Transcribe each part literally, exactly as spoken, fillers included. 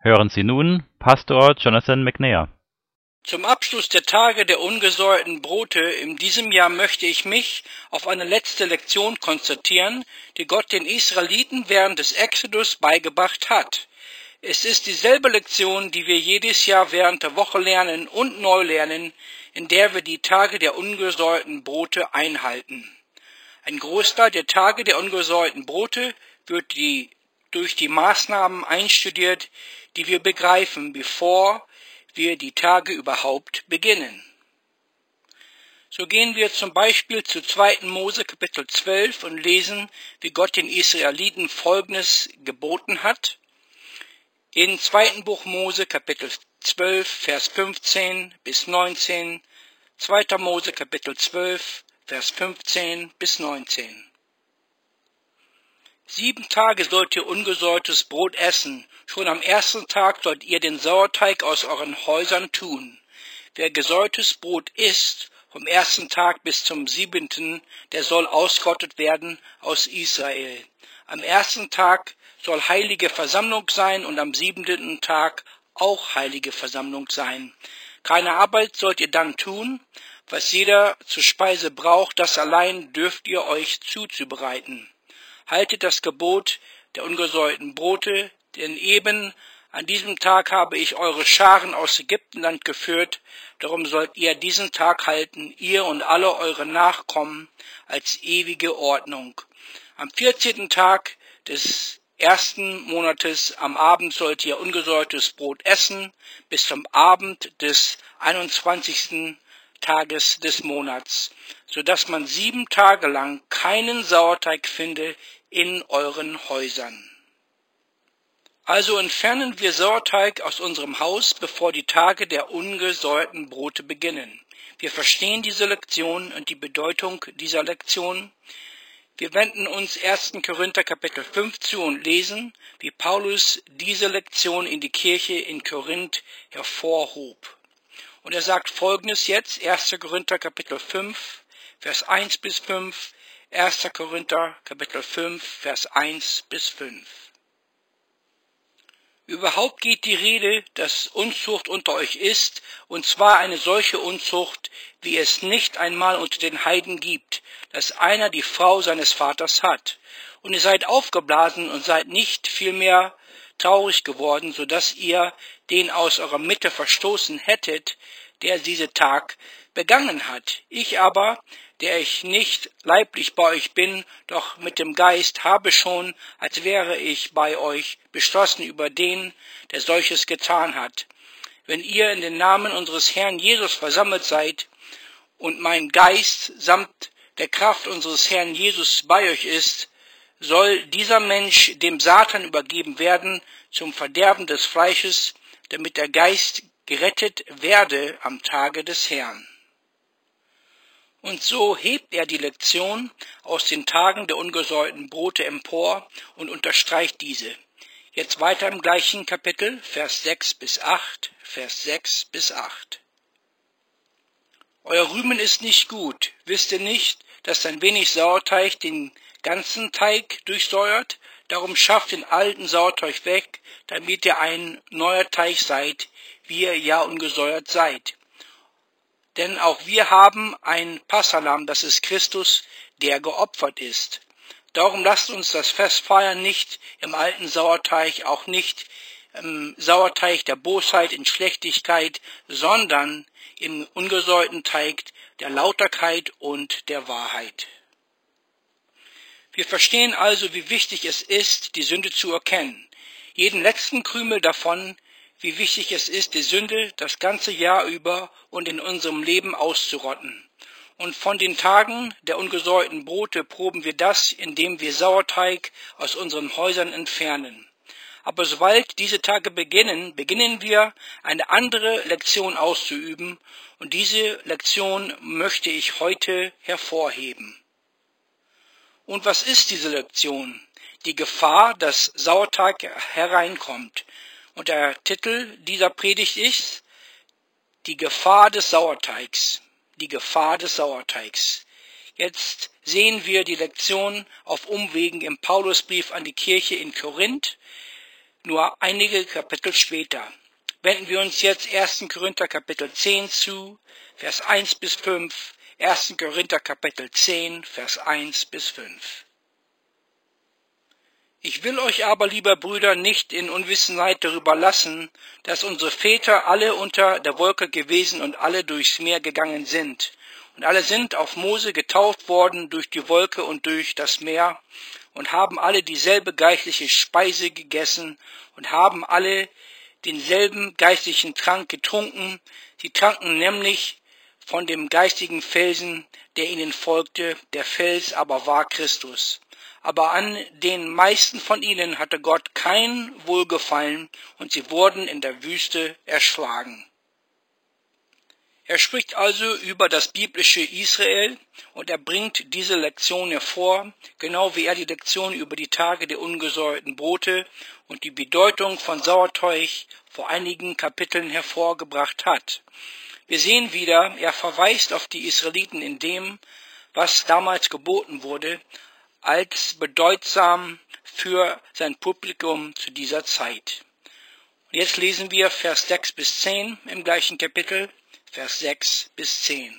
Hören Sie nun Pastor Jonathan McNair. Zum Abschluss der Tage der ungesäuerten Brote in diesem Jahr möchte ich mich auf eine letzte Lektion konzentrieren, die Gott den Israeliten während des Exodus beigebracht hat. Es ist dieselbe Lektion, die wir jedes Jahr während der Woche lernen und neu lernen, in der wir die Tage der ungesäuerten Brote einhalten. Ein Großteil der Tage der ungesäuerten Brote wird die, durch die Maßnahmen einstudiert, die wir begreifen, bevor wir die Tage überhaupt beginnen. So gehen wir zum Beispiel zu zweiten Mose Kapitel zwölf und lesen, wie Gott den Israeliten Folgendes geboten hat. In zweiten Buch Mose Kapitel zwölf, Vers fünfzehn bis neunzehn, zweiter Mose Kapitel zwölf, Vers fünfzehn bis neunzehn. Sieben Tage sollt ihr ungesäuertes Brot essen. Schon am ersten Tag sollt ihr den Sauerteig aus euren Häusern tun. Wer gesäuertes Brot isst, vom ersten Tag bis zum siebenten, der soll ausgerottet werden aus Israel. Am ersten Tag soll heilige Versammlung sein und am siebenten Tag auch heilige Versammlung sein. Keine Arbeit sollt ihr dann tun. Was jeder zur Speise braucht, das allein dürft ihr euch zuzubereiten. Haltet das Gebot der ungesäuerten Brote, denn eben an diesem Tag habe ich eure Scharen aus Ägyptenland geführt, darum sollt ihr diesen Tag halten, ihr und alle eure Nachkommen, als ewige Ordnung. Am vierzehnten Tag des ersten Monates am Abend sollt ihr ungesäuertes Brot essen, bis zum Abend des einundzwanzigsten Tages des Monats, so dass man sieben Tage lang keinen Sauerteig finde in euren Häusern. Also entfernen wir Sauerteig aus unserem Haus, bevor die Tage der ungesäuerten Brote beginnen. Wir verstehen diese Lektion und die Bedeutung dieser Lektion. Wir wenden uns ersten Korinther Kapitel fünf zu und lesen, wie Paulus diese Lektion in die Kirche in Korinth hervorhob. Und er sagt Folgendes jetzt, erster Korinther Kapitel fünf, Vers eins bis fünf, erster Korinther Kapitel fünf, Vers eins bis fünf. Überhaupt geht die Rede, dass Unzucht unter euch ist, und zwar eine solche Unzucht, wie es nicht einmal unter den Heiden gibt, dass einer die Frau seines Vaters hat. Und ihr seid aufgeblasen und seid nicht vielmehr traurig geworden, so dass ihr den aus eurer Mitte verstoßen hättet, der diese Tag begangen hat. Ich aber, der ich nicht leiblich bei euch bin, doch mit dem Geist, habe schon, als wäre ich bei euch, beschlossen über den, der solches getan hat. Wenn ihr in den Namen unseres Herrn Jesus versammelt seid und mein Geist samt der Kraft unseres Herrn Jesus bei euch ist, soll dieser Mensch dem Satan übergeben werden zum Verderben des Fleisches, damit der Geist gerettet werde am Tage des Herrn. Und so hebt er die Lektion aus den Tagen der ungesäuerten Brote empor und unterstreicht diese. Jetzt weiter im gleichen Kapitel, Vers sechs bis acht, Vers sechs bis acht. Euer Rühmen ist nicht gut. Wisst ihr nicht, dass ein wenig Sauerteig den ganzen Teig durchsäuert? Darum schafft den alten Sauerteig weg, damit ihr ein neuer Teig seid, wie ihr ja ungesäuert seid. Denn auch wir haben ein Passahlamm, das ist Christus, der geopfert ist. Darum lasst uns das Fest feiern, nicht im alten Sauerteig, auch nicht im Sauerteig der Bosheit in Schlechtigkeit, sondern im ungesäuerten Teig der Lauterkeit und der Wahrheit. Wir verstehen also, wie wichtig es ist, die Sünde zu erkennen. Jeden letzten Krümel davon, wie wichtig es ist, die Sünde das ganze Jahr über und in unserem Leben auszurotten. Und von den Tagen der ungesäuerten Brote proben wir das, indem wir Sauerteig aus unseren Häusern entfernen. Aber sobald diese Tage beginnen, beginnen wir eine andere Lektion auszuüben, und diese Lektion möchte ich heute hervorheben. Und was ist diese Lektion? Die Gefahr, dass Sauerteig hereinkommt. Und der Titel dieser Predigt ist Die Gefahr des Sauerteigs. Die Gefahr des Sauerteigs. Jetzt sehen wir die Lektion auf Umwegen im Paulusbrief an die Kirche in Korinth. nur einige Kapitel später. Wenden wir uns jetzt ersten Korinther Kapitel zehn zu, Vers eins bis fünf, ersten Korinther Kapitel zehn, Vers eins bis fünf. Ich will euch aber, lieber Brüder, nicht in Unwissenheit darüber lassen, dass unsere Väter alle unter der Wolke gewesen und alle durchs Meer gegangen sind. Und alle sind auf Mose getauft worden durch die Wolke und durch das Meer und haben alle dieselbe geistliche Speise gegessen und haben alle denselben geistlichen Trank getrunken. Sie tranken nämlich von dem geistigen Felsen, der ihnen folgte, der Fels aber war Christus. Aber an den meisten von ihnen hatte Gott kein Wohlgefallen, und sie wurden in der Wüste erschlagen. Er spricht also über das biblische Israel, und er bringt diese Lektion hervor, genau wie er die Lektion über die Tage der ungesäuerten Brote und die Bedeutung von Sauerteig vor einigen Kapiteln hervorgebracht hat. Wir sehen wieder, er verweist auf die Israeliten in dem, was damals geboten wurde, als bedeutsam für sein Publikum zu dieser Zeit. Und jetzt lesen wir Vers sechs bis zehn im gleichen Kapitel, Vers sechs bis zehn.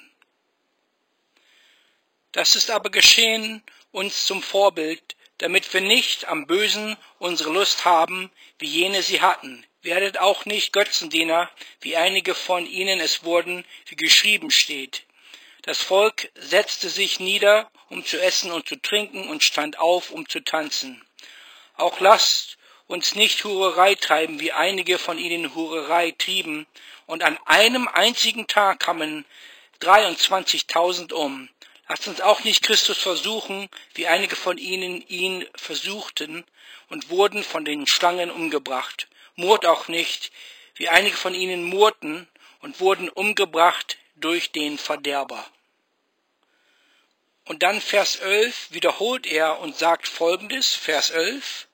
Das ist aber geschehen uns zum Vorbild, damit wir nicht am Bösen unsere Lust haben, wie jene sie hatten. Werdet auch nicht Götzendiener, wie einige von ihnen es wurden, wie geschrieben steht. Das Volk setzte sich nieder, um zu essen und zu trinken, und stand auf, um zu tanzen. Auch lasst uns nicht Hurerei treiben, wie einige von ihnen Hurerei trieben, und an einem einzigen Tag kamen dreiundzwanzigtausend um. Lasst uns auch nicht Christus versuchen, wie einige von ihnen ihn versuchten und wurden von den Schlangen umgebracht. Murrt auch nicht, wie einige von ihnen murrten und wurden umgebracht durch den Verderber. Und dann Vers elf wiederholt er und sagt Folgendes, Vers elf.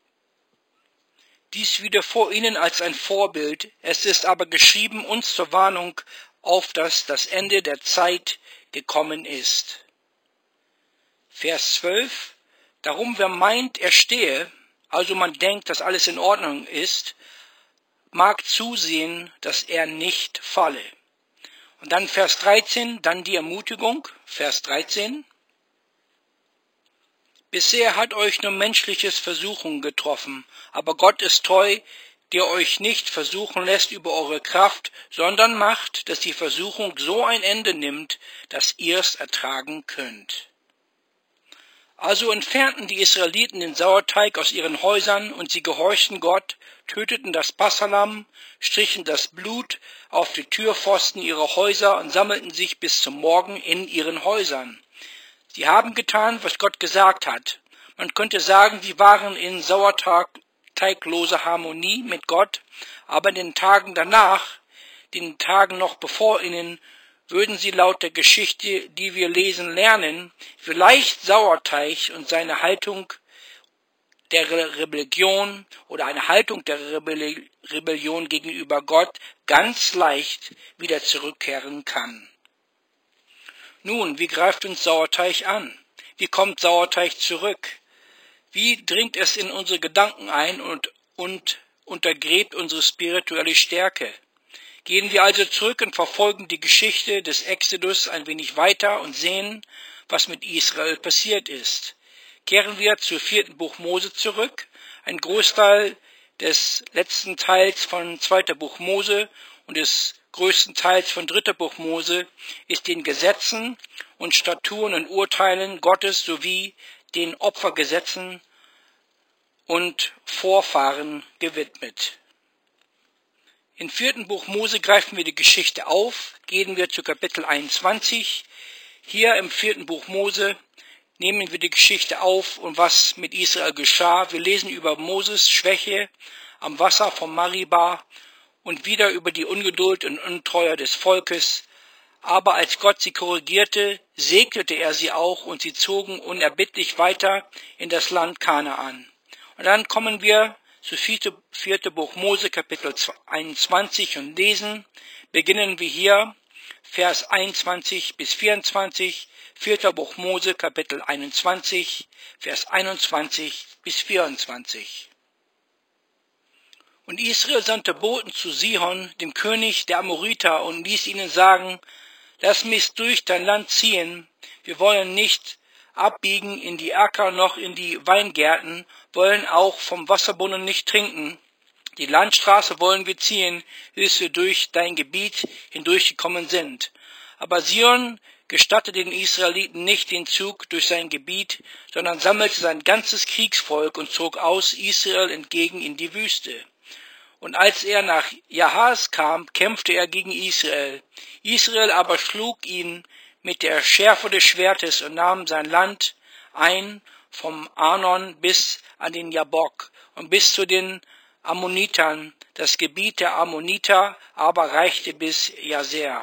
Dies wieder vor ihnen als ein Vorbild, es ist aber geschrieben uns zur Warnung, auf dass das Ende der Zeit gekommen ist. Vers zwölf. Darum wer meint, er stehe, also man denkt, dass alles in Ordnung ist, mag zusehen, dass er nicht falle. Und dann Vers dreizehn, dann die Ermutigung, Vers dreizehn. Bisher hat euch nur menschliches Versuchen getroffen, aber Gott ist treu, der euch nicht versuchen lässt über eure Kraft, sondern macht, dass die Versuchung so ein Ende nimmt, dass ihr's ertragen könnt. Also entfernten die Israeliten den Sauerteig aus ihren Häusern, und sie gehorchten Gott, töteten das Passahlamm, strichen das Blut auf die Türpfosten ihrer Häuser und sammelten sich bis zum Morgen in ihren Häusern. Sie haben getan, was Gott gesagt hat. Man könnte sagen, sie waren in sauerteigloser Harmonie mit Gott, aber in den Tagen danach, den Tagen noch bevor ihnen, würden sie laut der Geschichte, die wir lesen, lernen, vielleicht Sauerteig und seine Haltung der Rebellion oder eine Haltung der Rebellion gegenüber Gott ganz leicht wieder zurückkehren kann. Nun, wie greift uns Sauerteig an? Wie kommt Sauerteig zurück? Wie dringt es in unsere Gedanken ein und, und untergräbt unsere spirituelle Stärke? Gehen wir also zurück und verfolgen die Geschichte des Exodus ein wenig weiter und sehen, was mit Israel passiert ist. Kehren wir zu vierten Buch Mose zurück. Ein Großteil des letzten Teils von zweiter Buch Mose und des größten Teils von dritter Buch Mose ist den Gesetzen und Statuten und Urteilen Gottes sowie den Opfergesetzen und Vorfahren gewidmet. Im vierten Buch Mose greifen wir die Geschichte auf, gehen wir zu Kapitel einundzwanzig. Hier im vierten Buch Mose nehmen wir die Geschichte auf und was mit Israel geschah. Wir lesen über Moses Schwäche am Wasser von Mariba und wieder über die Ungeduld und Untreue des Volkes. Aber als Gott sie korrigierte, segnete er sie auch, und sie zogen unerbittlich weiter in das Land Kanaan. Und dann kommen wir zu vierte, vierte Buch Mose, Kapitel einundzwanzig, und lesen, beginnen wir hier, Vers einundzwanzig bis vierundzwanzig, vierter Buch Mose, Kapitel einundzwanzig, Vers einundzwanzig bis vierundzwanzig. Und Israel sandte Boten zu Sihon, dem König der Amoriter, und ließ ihnen sagen, lass mich durch dein Land ziehen, wir wollen nicht abbiegen in die Äcker noch in die Weingärten, wollen auch vom Wasserbrunnen nicht trinken. Die Landstraße wollen wir ziehen, bis wir durch dein Gebiet hindurchgekommen sind. Aber Sihon gestattete den Israeliten nicht den Zug durch sein Gebiet, sondern sammelte sein ganzes Kriegsvolk und zog aus Israel entgegen in die Wüste. Und als er nach Jahas kam, kämpfte er gegen Israel. Israel aber schlug ihn mit der Schärfe des Schwertes und nahm sein Land ein, vom Arnon bis an den Jabok und bis zu den Ammonitern. Das Gebiet der Ammoniter aber reichte bis Jazer.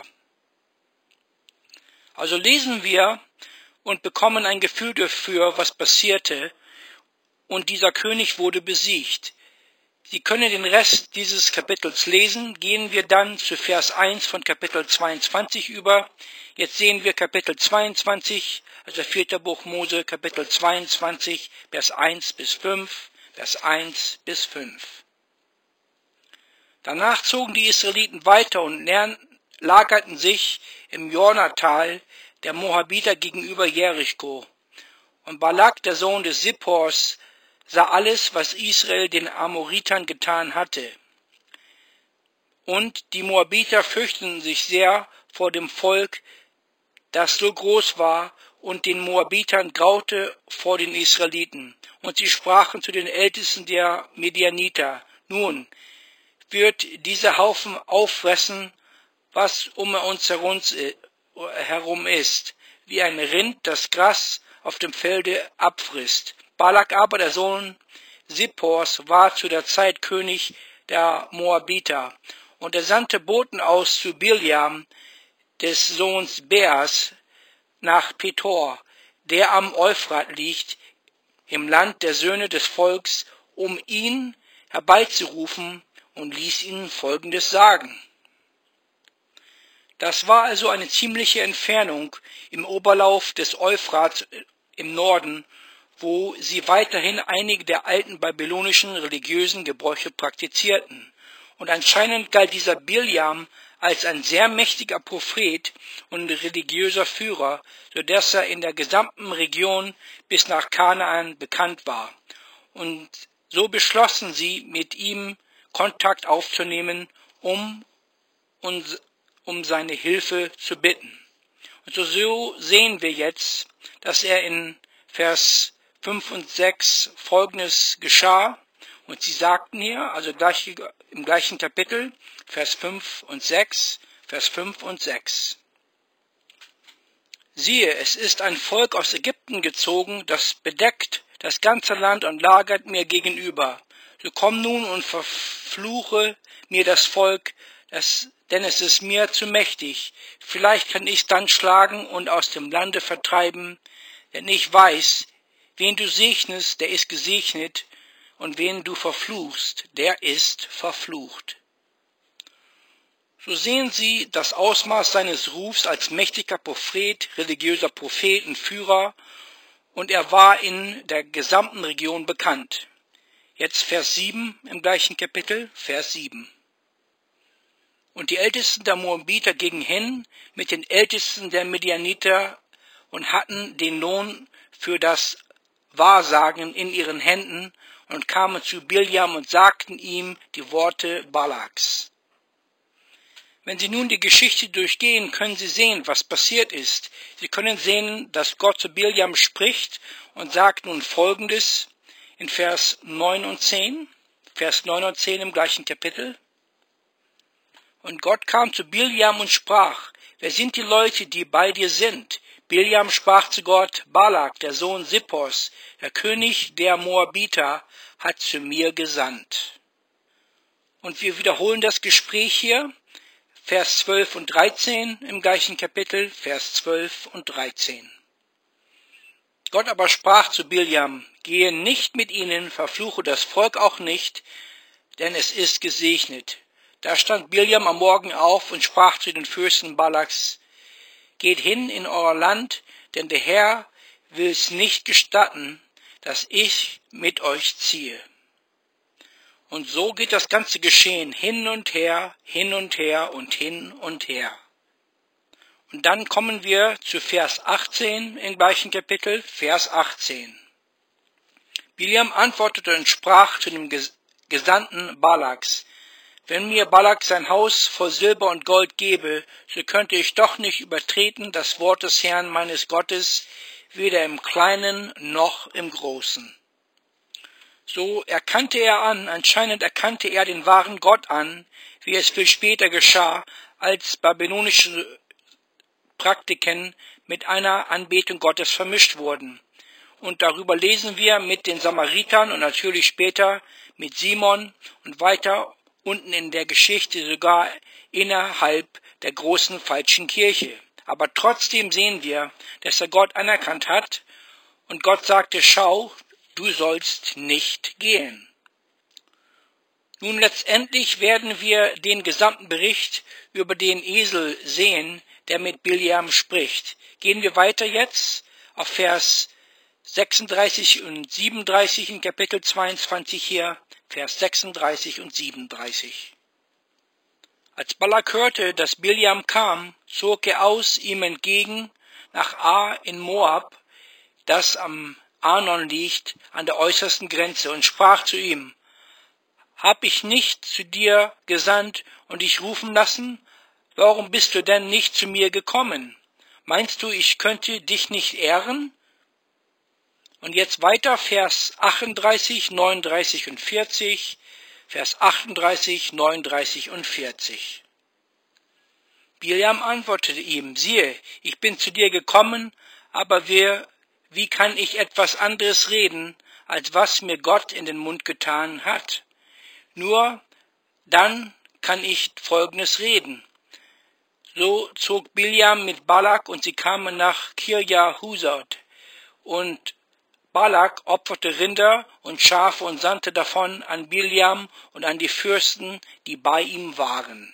Also lesen wir und bekommen ein Gefühl dafür, was passierte, und dieser König wurde besiegt. Sie können den Rest dieses Kapitels lesen. Gehen wir dann zu Vers eins von Kapitel zweiundzwanzig über. Jetzt sehen wir Kapitel zweiundzwanzig, also vierter Buch Mose, Kapitel zweiundzwanzig, Vers eins bis fünf, Vers eins bis fünf. Danach zogen die Israeliten weiter und lagerten sich im Jordantal der Moabiter gegenüber Jericho. Und Balak, der Sohn des Zippors, sah alles, was Israel den Amoritern getan hatte. Und die Moabiter fürchteten sich sehr vor dem Volk, das so groß war, und den Moabitern graute vor den Israeliten. Und sie sprachen zu den Ältesten der Medianiter, nun wird dieser Haufen auffressen, was um uns herum ist, wie ein Rind das Gras auf dem Felde abfrisst. Balak aber, der Sohn Zippors, war zu der Zeit König der Moabiter. Und er sandte Boten aus zu Biljam, des Sohns Beas, nach Petor, der am Euphrat liegt, im Land der Söhne des Volks, um ihn herbeizurufen, und ließ ihnen Folgendes sagen. Das war also eine ziemliche Entfernung im Oberlauf des Euphrat im Norden, wo sie weiterhin einige der alten babylonischen religiösen Gebräuche praktizierten. Und anscheinend galt dieser Biljam als ein sehr mächtiger Prophet und religiöser Führer, so dass er in der gesamten Region bis nach Kanaan bekannt war. Und so beschlossen sie, mit ihm Kontakt aufzunehmen, um, um seine Hilfe zu bitten. Und so sehen wir jetzt, dass er in Vers fünf und sechs Folgendes geschah. Und sie sagten hier, also gleich, im gleichen Kapitel, Vers fünf und sechs, Vers fünf und sechs. Siehe, es ist ein Volk aus Ägypten gezogen, das bedeckt das ganze Land und lagert mir gegenüber. So komm nun und verfluche mir das Volk, das, denn es ist mir zu mächtig. Vielleicht kann ich es dann schlagen und aus dem Lande vertreiben, denn ich weiß, wen du segnest, der ist gesegnet, und wen du verfluchst, der ist verflucht. So sehen Sie das Ausmaß seines Rufs als mächtiger Prophet, religiöser Prophet und Führer, und er war in der gesamten Region bekannt. Jetzt Vers sieben im gleichen Kapitel, Vers sieben. Und die Ältesten der Moabiter gingen hin mit den Ältesten der Medianiter und hatten den Lohn für das Wahrsagen in ihren Händen und kamen zu Biljam und sagten ihm die Worte Balaks. Wenn Sie nun die Geschichte durchgehen, können Sie sehen, was passiert ist. Sie können sehen, dass Gott zu Biljam spricht und sagt nun Folgendes in Vers neun und zehn, Vers neun und zehn im gleichen Kapitel. Und Gott kam zu Biljam und sprach, wer sind die Leute, die bei dir sind? Biljam sprach zu Gott, Balak, der Sohn Zippors, der König der Moabiter, hat zu mir gesandt. Und wir wiederholen das Gespräch hier, Vers zwölf und dreizehn im gleichen Kapitel, Vers zwölf und dreizehn. Gott aber sprach zu Biljam, gehe nicht mit ihnen, verfluche das Volk auch nicht, denn es ist gesegnet. Da stand Biljam am Morgen auf und sprach zu den Fürsten Balaks, geht hin in euer Land, denn der Herr will es nicht gestatten, dass ich mit euch ziehe. Und so geht das ganze Geschehen hin und her, hin und her und hin und her. Und dann kommen wir zu Vers achtzehn im gleichen Kapitel, Vers achtzehn. Biliam antwortete und sprach zu dem Gesandten Balaks: Wenn mir Balak sein Haus voll Silber und Gold gebe, so könnte ich doch nicht übertreten das Wort des Herrn meines Gottes, weder im Kleinen noch im Großen. So erkannte er an, anscheinend erkannte er den wahren Gott an, wie es viel später geschah, als babylonische Praktiken mit einer Anbetung Gottes vermischt wurden. Und darüber lesen wir mit den Samaritern und natürlich später mit Simon und weiter unten in der Geschichte sogar innerhalb der großen falschen Kirche. Aber trotzdem sehen wir, dass er Gott anerkannt hat und Gott sagte: Schau, du sollst nicht gehen. Nun letztendlich werden wir den gesamten Bericht über den Esel sehen, der mit Biliam spricht. Gehen wir weiter jetzt auf Vers sechsunddreißig und siebenunddreißig in Kapitel zweiundzwanzig hier, Vers sechsunddreißig und siebenunddreißig. Als Balak hörte, dass Biliam kam, zog er aus ihm entgegen nach Ar in Moab, das am Arnon liegt, an der äußersten Grenze, und sprach zu ihm: Hab ich nicht zu dir gesandt und dich rufen lassen? Warum bist du denn nicht zu mir gekommen? Meinst du, ich könnte dich nicht ehren? Und jetzt weiter, Vers achtunddreißig, neununddreißig und vierzig, Vers achtunddreißig, neununddreißig und vierzig. Biliam antwortete ihm: Siehe, ich bin zu dir gekommen, aber wer, wie kann ich etwas anderes reden, als was mir Gott in den Mund getan hat? Nur dann kann ich Folgendes reden. So zog Biliam mit Balak, und sie kamen nach Kirja-Husot. Und Balak opferte Rinder und Schafe und sandte davon an Biliam und an die Fürsten, die bei ihm waren.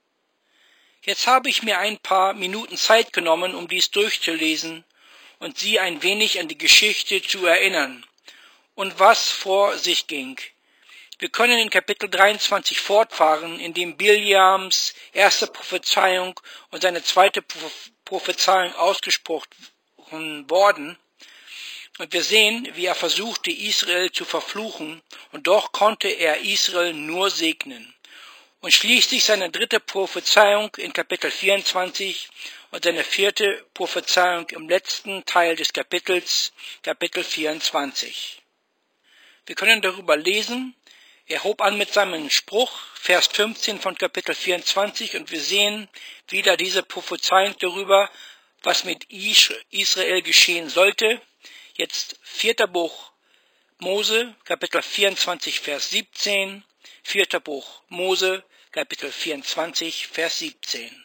Jetzt habe ich mir ein paar Minuten Zeit genommen, um dies durchzulesen und Sie ein wenig an die Geschichte zu erinnern und was vor sich ging. Wir können in Kapitel dreiundzwanzig fortfahren, in dem Biliams erste Prophezeiung und seine zweite Prophezeiung ausgesprochen worden. Und wir sehen, wie er versuchte, Israel zu verfluchen, und doch konnte er Israel nur segnen. Und schließlich seine dritte Prophezeiung in Kapitel vierundzwanzig und seine vierte Prophezeiung im letzten Teil des Kapitels, Kapitel vierundzwanzig. Wir können darüber lesen. Er hob an mit seinem Spruch, Vers fünfzehn von Kapitel vierundzwanzig, und wir sehen wieder diese Prophezeiung darüber, was mit Israel geschehen sollte. Jetzt vierter Buch Mose, Kapitel vierundzwanzig, Vers siebzehn, vierter Buch Mose, Kapitel vierundzwanzig, Vers siebzehn.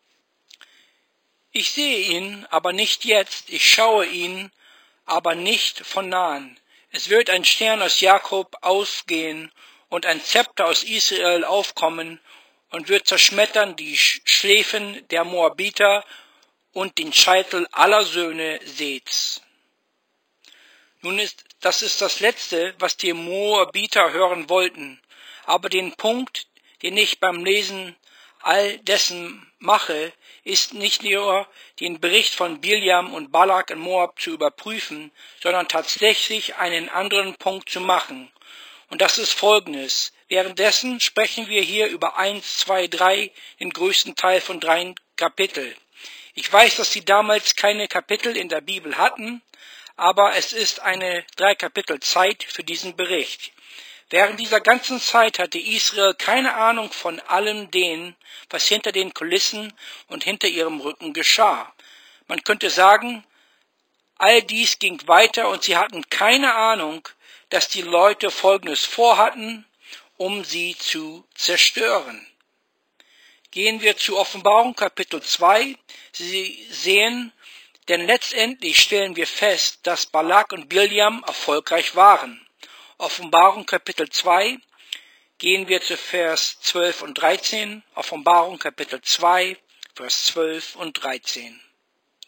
Ich sehe ihn, aber nicht jetzt, ich schaue ihn, aber nicht von nahen. Es wird ein Stern aus Jakob ausgehen und ein Zepter aus Israel aufkommen und wird zerschmettern die Schläfen der Moabiter und den Scheitel aller Söhne Seths. Nun ist, das ist das Letzte, was die Moabiter hören wollten, aber den Punkt, den ich beim Lesen all dessen mache, ist nicht nur den Bericht von Biliam und Balak in Moab zu überprüfen, sondern tatsächlich einen anderen Punkt zu machen. Und das ist Folgendes. Währenddessen sprechen wir hier über eins, zwei, drei, den größten Teil von drei Kapitel. Ich weiß, dass sie damals keine Kapitel in der Bibel hatten, aber es ist eine drei Kapitel Zeit für diesen Bericht. Während dieser ganzen Zeit hatte Israel keine Ahnung von allem dem, was hinter den Kulissen und hinter ihrem Rücken geschah. Man könnte sagen, all dies ging weiter und sie hatten keine Ahnung, dass die Leute Folgendes vorhatten, um sie zu zerstören. Gehen wir zu Offenbarung Kapitel zwei. Sie sehen, denn letztendlich stellen wir fest, dass Balak und Biliam erfolgreich waren. Offenbarung Kapitel zwei, gehen wir zu Vers zwölf und dreizehn. Offenbarung Kapitel zwei, Vers zwölf und dreizehn.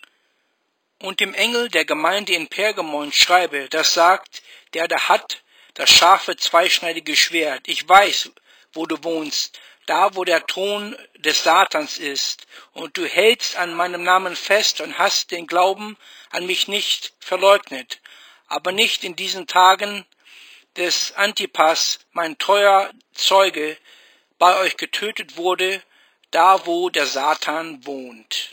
Und dem Engel der Gemeinde in Pergamon schreibe, das sagt, der da hat das scharfe, zweischneidige Schwert. Ich weiß, wo du wohnst, da wo der Thron des Satans ist, und du hältst an meinem Namen fest und hast den Glauben an mich nicht verleugnet. Aber nicht in diesen Tagen des Antipas, mein treuer Zeuge, bei euch getötet wurde, da wo der Satan wohnt.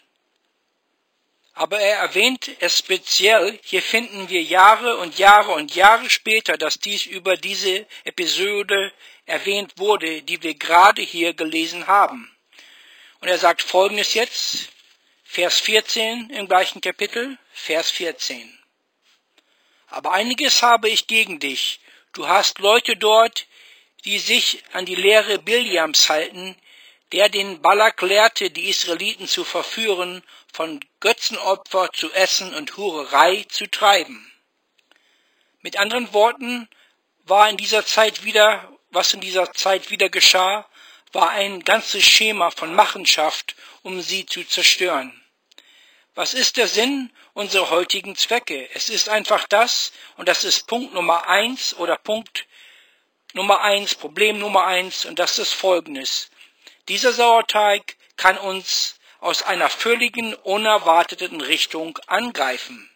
Aber er erwähnt es speziell, hier finden wir Jahre und Jahre und Jahre später, dass dies über diese Episode erwähnt wurde, die wir gerade hier gelesen haben. Und er sagt Folgendes jetzt, Vers vierzehn im gleichen Kapitel, Vers vierzehn. Aber einiges habe ich gegen dich. Du hast Leute dort, die sich an die Lehre Biljams halten, der den Balak lehrte, die Israeliten zu verführen, von Götzenopfer zu essen und Hurerei zu treiben. Mit anderen Worten, war in dieser Zeit wieder, was in dieser Zeit wieder geschah, war ein ganzes Schema von Machenschaft, um sie zu zerstören. Was ist der Sinn unserer heutigen Zwecke? Es ist einfach das, und das ist Punkt Nummer eins oder Punkt Nummer eins, Problem Nummer eins, und das ist Folgendes. Dieser Sauerteig kann uns aus einer völligen, unerwarteten Richtung angreifen.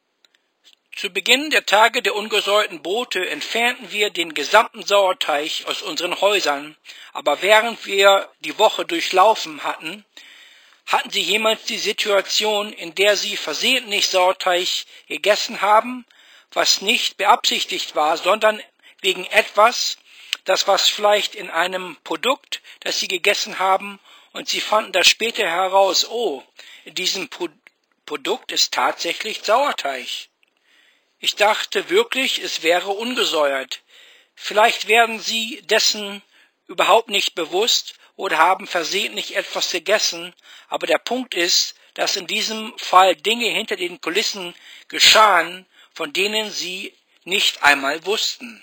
Zu Beginn der Tage der ungesäuerten Brote entfernten wir den gesamten Sauerteig aus unseren Häusern, aber während wir die Woche durchlaufen hatten, hatten Sie jemals die Situation, in der Sie versehentlich Sauerteig gegessen haben, was nicht beabsichtigt war, sondern wegen etwas, das was vielleicht in einem Produkt, das Sie gegessen haben, und Sie fanden das später heraus, oh, in diesem Pro- Produkt ist tatsächlich Sauerteig. Ich dachte wirklich, es wäre ungesäuert. Vielleicht werden Sie dessen überhaupt nicht bewusst oder haben versehentlich etwas gegessen, aber der Punkt ist, dass in diesem Fall Dinge hinter den Kulissen geschahen, von denen Sie nicht einmal wussten.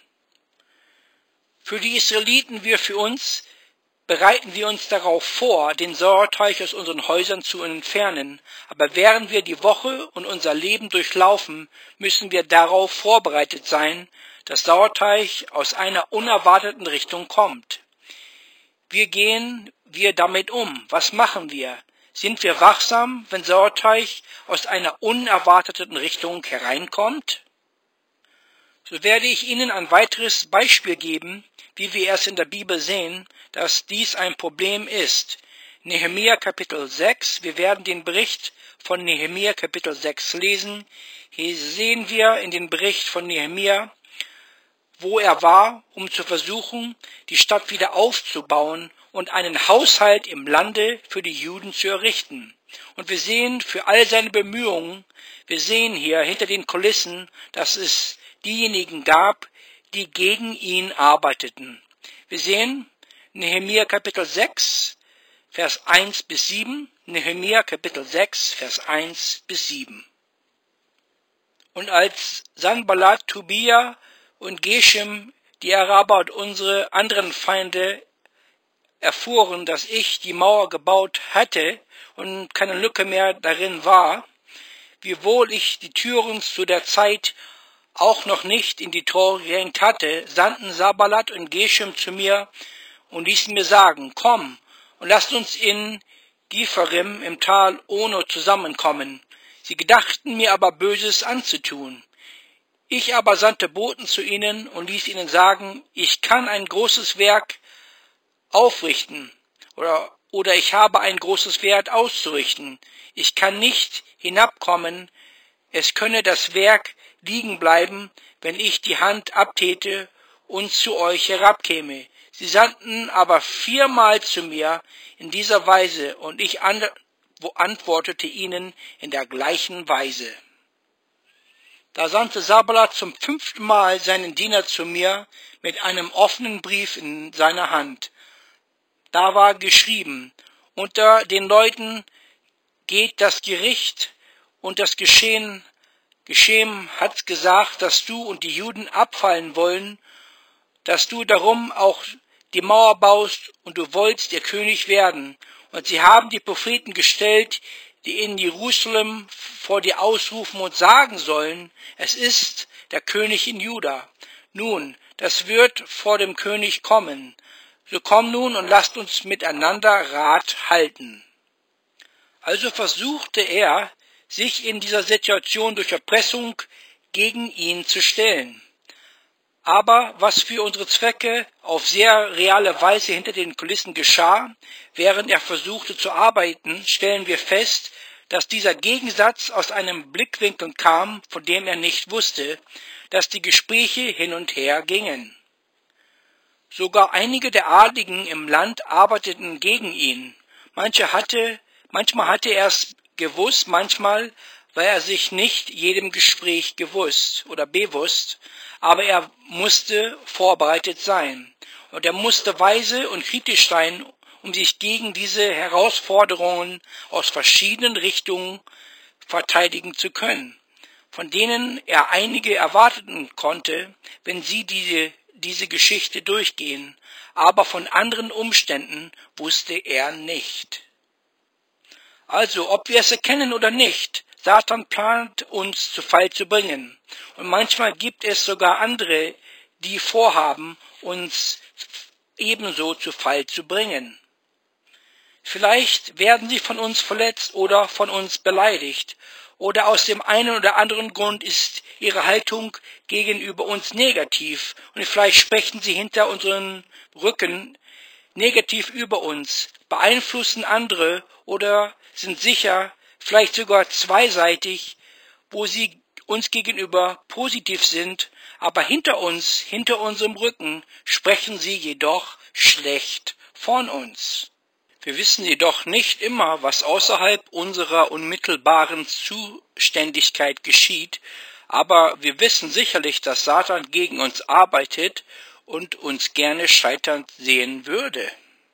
Für die Israeliten wie für uns bereiten wir uns darauf vor, den Sauerteig aus unseren Häusern zu entfernen, aber während wir die Woche und unser Leben durchlaufen, müssen wir darauf vorbereitet sein, dass Sauerteig aus einer unerwarteten Richtung kommt. Wie gehen wir damit um? Was machen wir? Sind wir wachsam, wenn Sauerteig aus einer unerwarteten Richtung hereinkommt? So werde ich Ihnen ein weiteres Beispiel geben, wie wir es in der Bibel sehen, dass dies ein Problem ist. Nehemia Kapitel sechs, wir werden den Bericht von Nehemia Kapitel sechs lesen. Hier sehen wir in den Bericht von Nehemia, wo er war, um zu versuchen, die Stadt wieder aufzubauen und einen Haushalt im Lande für die Juden zu errichten. Und wir sehen für all seine Bemühungen, wir sehen hier hinter den Kulissen, dass es diejenigen gab, die gegen ihn arbeiteten. Wir sehen Nehemia Kapitel sechs, Vers eins bis sieben, Nehemia Kapitel sechs, Vers eins bis sieben. Und als Sanballat, Tobia und Geshem, die Araber und unsere anderen Feinde, erfuhren, dass ich die Mauer gebaut hatte und keine Lücke mehr darin war, wiewohl ich die Türen zu der Zeit auch noch nicht in die Tore gehängt hatte, sandten Sanballat und Geshem zu mir und ließen mir sagen, komm und lasst uns in Gipharim im Tal Ono zusammenkommen. Sie gedachten mir aber Böses anzutun. Ich aber sandte Boten zu ihnen und ließ ihnen sagen, ich kann ein großes Werk aufrichten oder, oder ich habe ein großes Werk auszurichten. Ich kann nicht hinabkommen, es könne das Werk liegen bleiben, wenn ich die Hand abtäte und zu euch herabkäme. Sie sandten aber viermal zu mir in dieser Weise, und ich antwortete ihnen in der gleichen Weise. Da sandte Sanballat zum fünften Mal seinen Diener zu mir mit einem offenen Brief in seiner Hand. Da war geschrieben, unter den Leuten geht das Gericht und das Geschehen Geshem hat gesagt, dass du und die Juden abfallen wollen, dass du darum auch die Mauer baust und du wolltest ihr König werden. Und sie haben die Propheten gestellt, die in Jerusalem vor dir ausrufen und sagen sollen, es ist der König in Juda. Nun, das wird vor dem König kommen. So komm nun und lasst uns miteinander Rat halten. Also versuchte er, sich in dieser Situation durch Erpressung gegen ihn zu stellen. Aber was für unsere Zwecke auf sehr reale Weise hinter den Kulissen geschah, während er versuchte zu arbeiten, stellen wir fest, dass dieser Gegensatz aus einem Blickwinkel kam, von dem er nicht wusste, dass die Gespräche hin und her gingen. Sogar einige der Adligen im Land arbeiteten gegen ihn. Manche hatte, manchmal hatte er es gewusst, manchmal war er sich nicht jedem Gespräch gewusst oder bewusst, aber er musste vorbereitet sein. Und er musste weise und kritisch sein, um sich gegen diese Herausforderungen aus verschiedenen Richtungen verteidigen zu können, von denen er einige erwarten konnte, wenn sie diese, diese Geschichte durchgehen, aber von anderen Umständen wusste er nicht. Also, ob wir es erkennen oder nicht, Satan plant uns zu Fall zu bringen. Und manchmal gibt es sogar andere, die vorhaben, uns ebenso zu Fall zu bringen. Vielleicht werden sie von uns verletzt oder von uns beleidigt, oder aus dem einen oder anderen Grund ist ihre Haltung gegenüber uns negativ, und vielleicht sprechen sie hinter unseren Rücken negativ über uns, beeinflussen andere oder sind sicher, vielleicht sogar zweiseitig, wo sie uns gegenüber positiv sind, aber hinter uns, hinter unserem Rücken, sprechen sie jedoch schlecht von uns. Wir wissen jedoch nicht immer, was außerhalb unserer unmittelbaren Zuständigkeit geschieht, aber wir wissen sicherlich, dass Satan gegen uns arbeitet und uns gerne scheiternd sehen würde.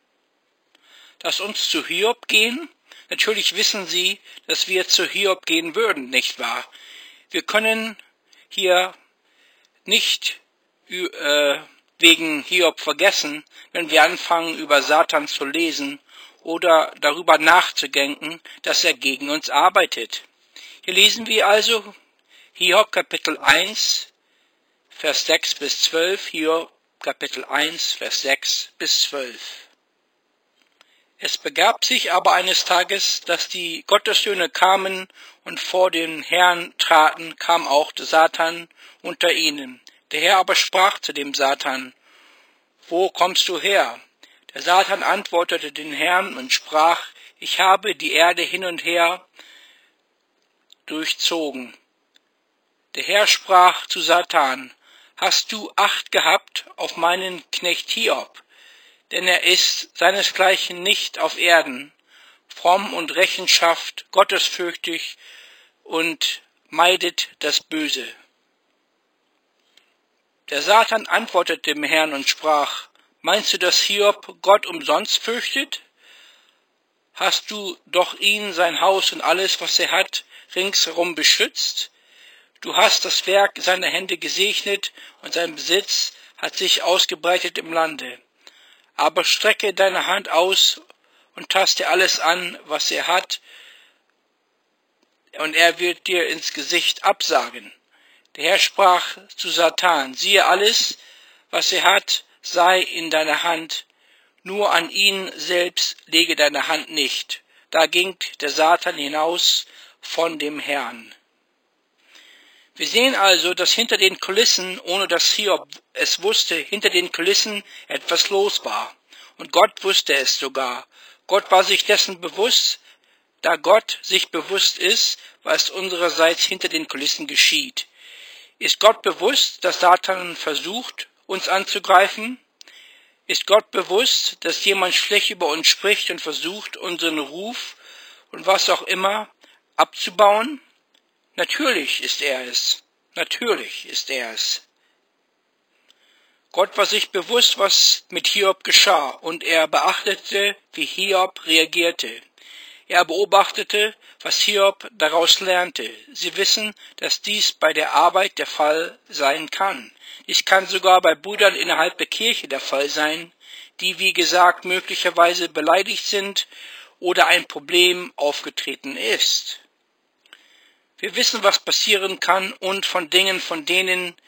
Lass uns zu Hiob gehen. Natürlich wissen Sie, dass wir zu Hiob gehen würden, nicht wahr? Wir können hier nicht äh, wegen Hiob vergessen, wenn wir anfangen, über Satan zu lesen oder darüber nachzudenken, dass er gegen uns arbeitet. Hier lesen wir also Hiob Kapitel eins, Vers sechs bis zwölf, Hiob Kapitel eins, Vers sechs bis zwölf. Es begab sich aber eines Tages, dass die Gottessöhne kamen und vor den Herrn traten, kam auch der Satan unter ihnen. Der Herr aber sprach zu dem Satan: Wo kommst du her? Der Satan antwortete den Herrn und sprach: Ich habe die Erde hin und her durchzogen. Der Herr sprach zu Satan: Hast du Acht gehabt auf meinen Knecht Hiob? Denn er ist seinesgleichen nicht auf Erden, fromm und Rechenschaft, gottesfürchtig und meidet das Böse. Der Satan antwortete dem Herrn und sprach: Meinst du, dass Hiob Gott umsonst fürchtet? Hast du doch ihn, sein Haus und alles, was er hat, ringsherum beschützt? Du hast das Werk seiner Hände gesegnet, und sein Besitz hat sich ausgebreitet im Lande. Aber strecke deine Hand aus und taste alles an, was er hat, und er wird dir ins Gesicht absagen. Der Herr sprach zu Satan: Siehe, alles, was er hat, sei in deiner Hand, nur an ihn selbst lege deine Hand nicht. Da ging der Satan hinaus von dem Herrn. Wir sehen also, dass hinter den Kulissen, ohne dass Hiob es wusste, hinter den Kulissen etwas los war. Und Gott wusste es sogar. Gott war sich dessen bewusst, da Gott sich bewusst ist, was unsererseits hinter den Kulissen geschieht. Ist Gott bewusst, dass Satan versucht, uns anzugreifen? Ist Gott bewusst, dass jemand schlecht über uns spricht und versucht, unseren Ruf und was auch immer abzubauen? Natürlich ist er es. Natürlich ist er es. Gott war sich bewusst, was mit Hiob geschah, und er beachtete, wie Hiob reagierte. Er beobachtete, was Hiob daraus lernte. Sie wissen, dass dies bei der Arbeit der Fall sein kann. Dies kann sogar bei Brüdern innerhalb der Kirche der Fall sein, die, wie gesagt, möglicherweise beleidigt sind oder ein Problem aufgetreten ist. Wir wissen, was passieren kann, und von Dingen, von denen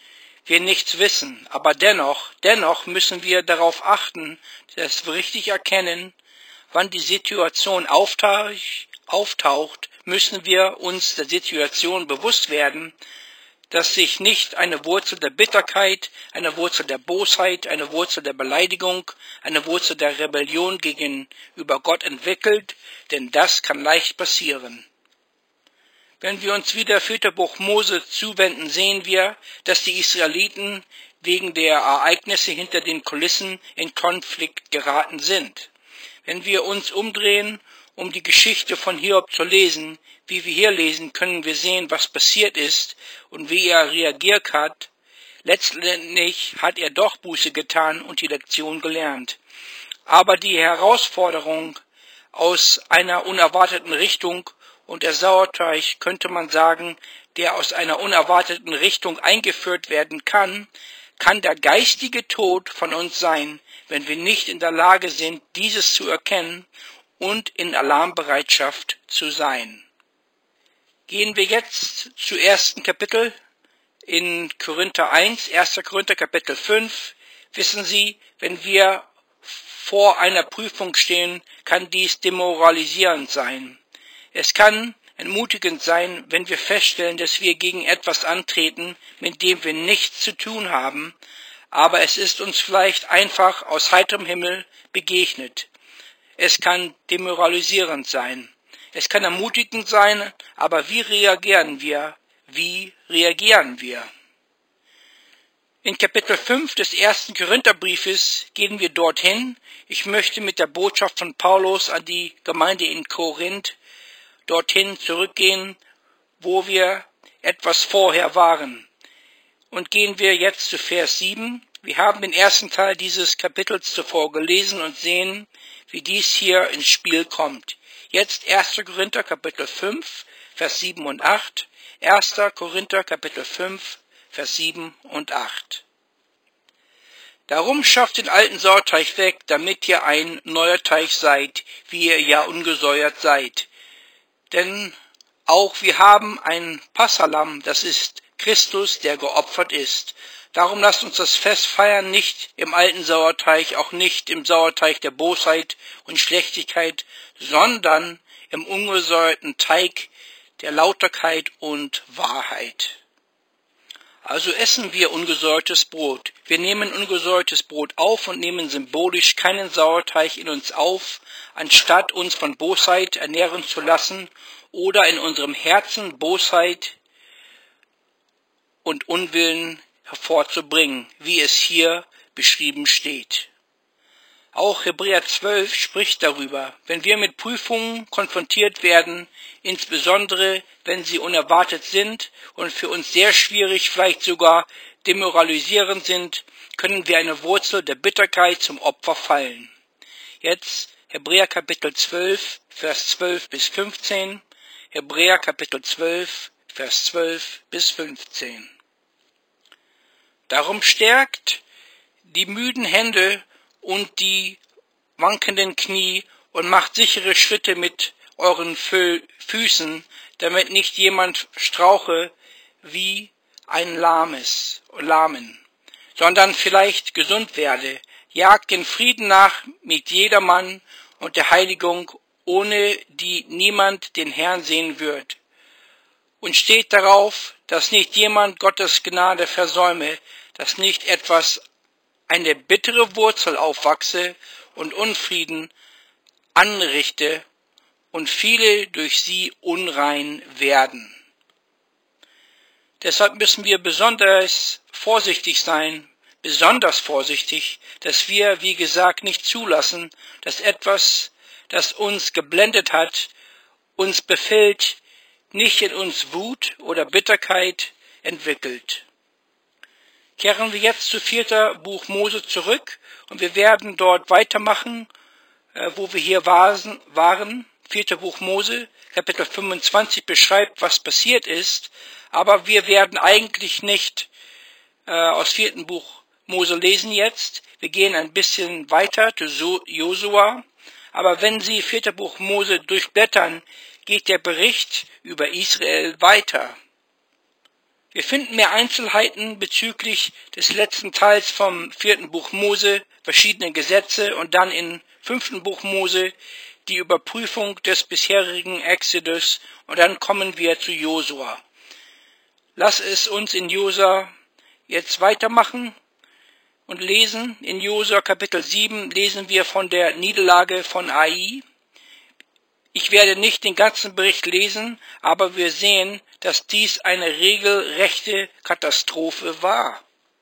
wir nichts wissen, aber dennoch, dennoch müssen wir darauf achten, dass wir richtig erkennen, wann die Situation auftaucht, auftaucht, müssen wir uns der Situation bewusst werden, dass sich nicht eine Wurzel der Bitterkeit, eine Wurzel der Bosheit, eine Wurzel der Beleidigung, eine Wurzel der Rebellion gegenüber Gott entwickelt, denn das kann leicht passieren. Wenn wir uns wieder viertes Buch Mose zuwenden, sehen wir, dass die Israeliten wegen der Ereignisse hinter den Kulissen in Konflikt geraten sind. Wenn wir uns umdrehen, um die Geschichte von Hiob zu lesen, wie wir hier lesen, können wir sehen, was passiert ist und wie er reagiert hat. Letztendlich hat er doch Buße getan und die Lektion gelernt. Aber die Herausforderung aus einer unerwarteten Richtung und der Sauerteig, könnte man sagen, der aus einer unerwarteten Richtung eingeführt werden kann, kann der geistige Tod von uns sein, wenn wir nicht in der Lage sind, dieses zu erkennen und in Alarmbereitschaft zu sein. Gehen wir jetzt zu ersten Kapitel in Korinther eins, erster Korinther Kapitel fünf. Wissen Sie, wenn wir vor einer Prüfung stehen, kann dies demoralisierend sein. Es kann entmutigend sein, wenn wir feststellen, dass wir gegen etwas antreten, mit dem wir nichts zu tun haben, aber es ist uns vielleicht einfach aus heiterem Himmel begegnet. Es kann demoralisierend sein. Es kann ermutigend sein, aber wie reagieren wir? Wie reagieren wir? In Kapitel fünf des ersten Korintherbriefes gehen wir dorthin. Ich möchte mit der Botschaft von Paulus an die Gemeinde in Korinth dorthin zurückgehen, wo wir etwas vorher waren. Und gehen wir jetzt zu Vers sieben. Wir haben den ersten Teil dieses Kapitels zuvor gelesen und sehen, wie dies hier ins Spiel kommt. Jetzt erster Korinther Kapitel fünf, Vers sieben und acht. erster Korinther Kapitel fünf, Vers sieben und acht. Darum schafft den alten Sauerteig weg, damit ihr ein neuer Teig seid, wie ihr ja ungesäuert seid. Denn auch wir haben ein Passahlamm, das ist Christus, der geopfert ist. Darum lasst uns das Fest feiern, nicht im alten Sauerteig, auch nicht im Sauerteig der Bosheit und Schlechtigkeit, sondern im ungesäuerten Teig der Lauterkeit und Wahrheit. Also essen wir ungesäuertes Brot. Wir nehmen ungesäuertes Brot auf und nehmen symbolisch keinen Sauerteig in uns auf, anstatt uns von Bosheit ernähren zu lassen oder in unserem Herzen Bosheit und Unwillen hervorzubringen, wie es hier beschrieben steht. Auch Hebräer zwölf spricht darüber, wenn wir mit Prüfungen konfrontiert werden, insbesondere wenn sie unerwartet sind und für uns sehr schwierig, vielleicht sogar demoralisierend sind, können wir eine Wurzel der Bitterkeit zum Opfer fallen. Jetzt Hebräer Kapitel zwölf, Vers zwölf bis fünfzehn, Hebräer Kapitel zwölf, Vers zwölf bis fünfzehn. Darum stärkt die müden Hände und die wankenden Knie und macht sichere Schritte mit euren Füßen, damit nicht jemand strauche wie ein Lahmes, Lahmen, sondern vielleicht gesund werde. Jagt den Frieden nach mit jedermann und der Heiligung, ohne die niemand den Herrn sehen wird. Und steht darauf, dass nicht jemand Gottes Gnade versäume, dass nicht etwas eine bittere Wurzel aufwachse und Unfrieden anrichte und viele durch sie unrein werden. Deshalb müssen wir besonders vorsichtig sein, besonders vorsichtig, dass wir, wie gesagt, nicht zulassen, dass etwas, das uns geblendet hat, uns befällt, nicht in uns Wut oder Bitterkeit entwickelt. Kehren wir jetzt zu vierter Buch Mose zurück und wir werden dort weitermachen, äh, wo wir hier waren. Vierter Buch Mose, Kapitel fünfundzwanzig beschreibt, was passiert ist, aber wir werden eigentlich nicht äh, aus vierten Buch Mose lesen jetzt. Wir gehen ein bisschen weiter zu Josua, aber wenn Sie vierter Buch Mose durchblättern, geht der Bericht über Israel weiter. Wir finden mehr Einzelheiten bezüglich des letzten Teils vom vierten Buch Mose, verschiedene Gesetze und dann im fünften Buch Mose die Überprüfung des bisherigen Exodus und dann kommen wir zu Josua. Lass es uns in Josua jetzt weitermachen und lesen. In Josua Kapitel sieben lesen wir von der Niederlage von Ai. Ich werde nicht den ganzen Bericht lesen, aber wir sehen, dass dies eine regelrechte Katastrophe war.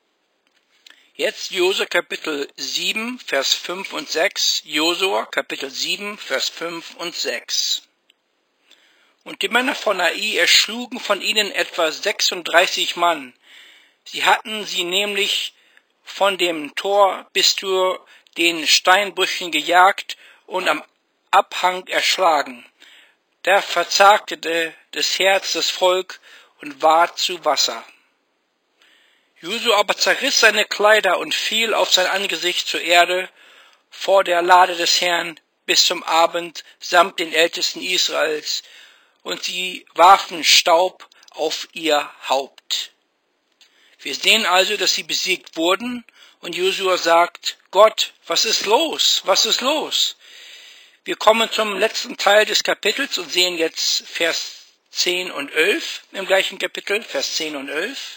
Jetzt Josua Kapitel sieben, Vers fünf und sechs. Josua Kapitel sieben, Vers fünf und sechs. Und die Männer von Ai erschlugen von ihnen etwa sechsunddreißig Mann. Sie hatten sie nämlich von dem Tor bis zu den Steinbrüchen gejagt und am Abhang erschlagen. Da verzagte das Herz des Volk und ward zu Wasser. Josua aber zerriss seine Kleider und fiel auf sein Angesicht zur Erde vor der Lade des Herrn bis zum Abend samt den Ältesten Israels, und sie warfen Staub auf ihr Haupt. Wir sehen also, dass sie besiegt wurden, und Josua sagt, Gott, was ist los? Was ist los? Wir kommen zum letzten Teil des Kapitels und sehen jetzt Vers zehn und elf im gleichen Kapitel, Vers zehn und elf.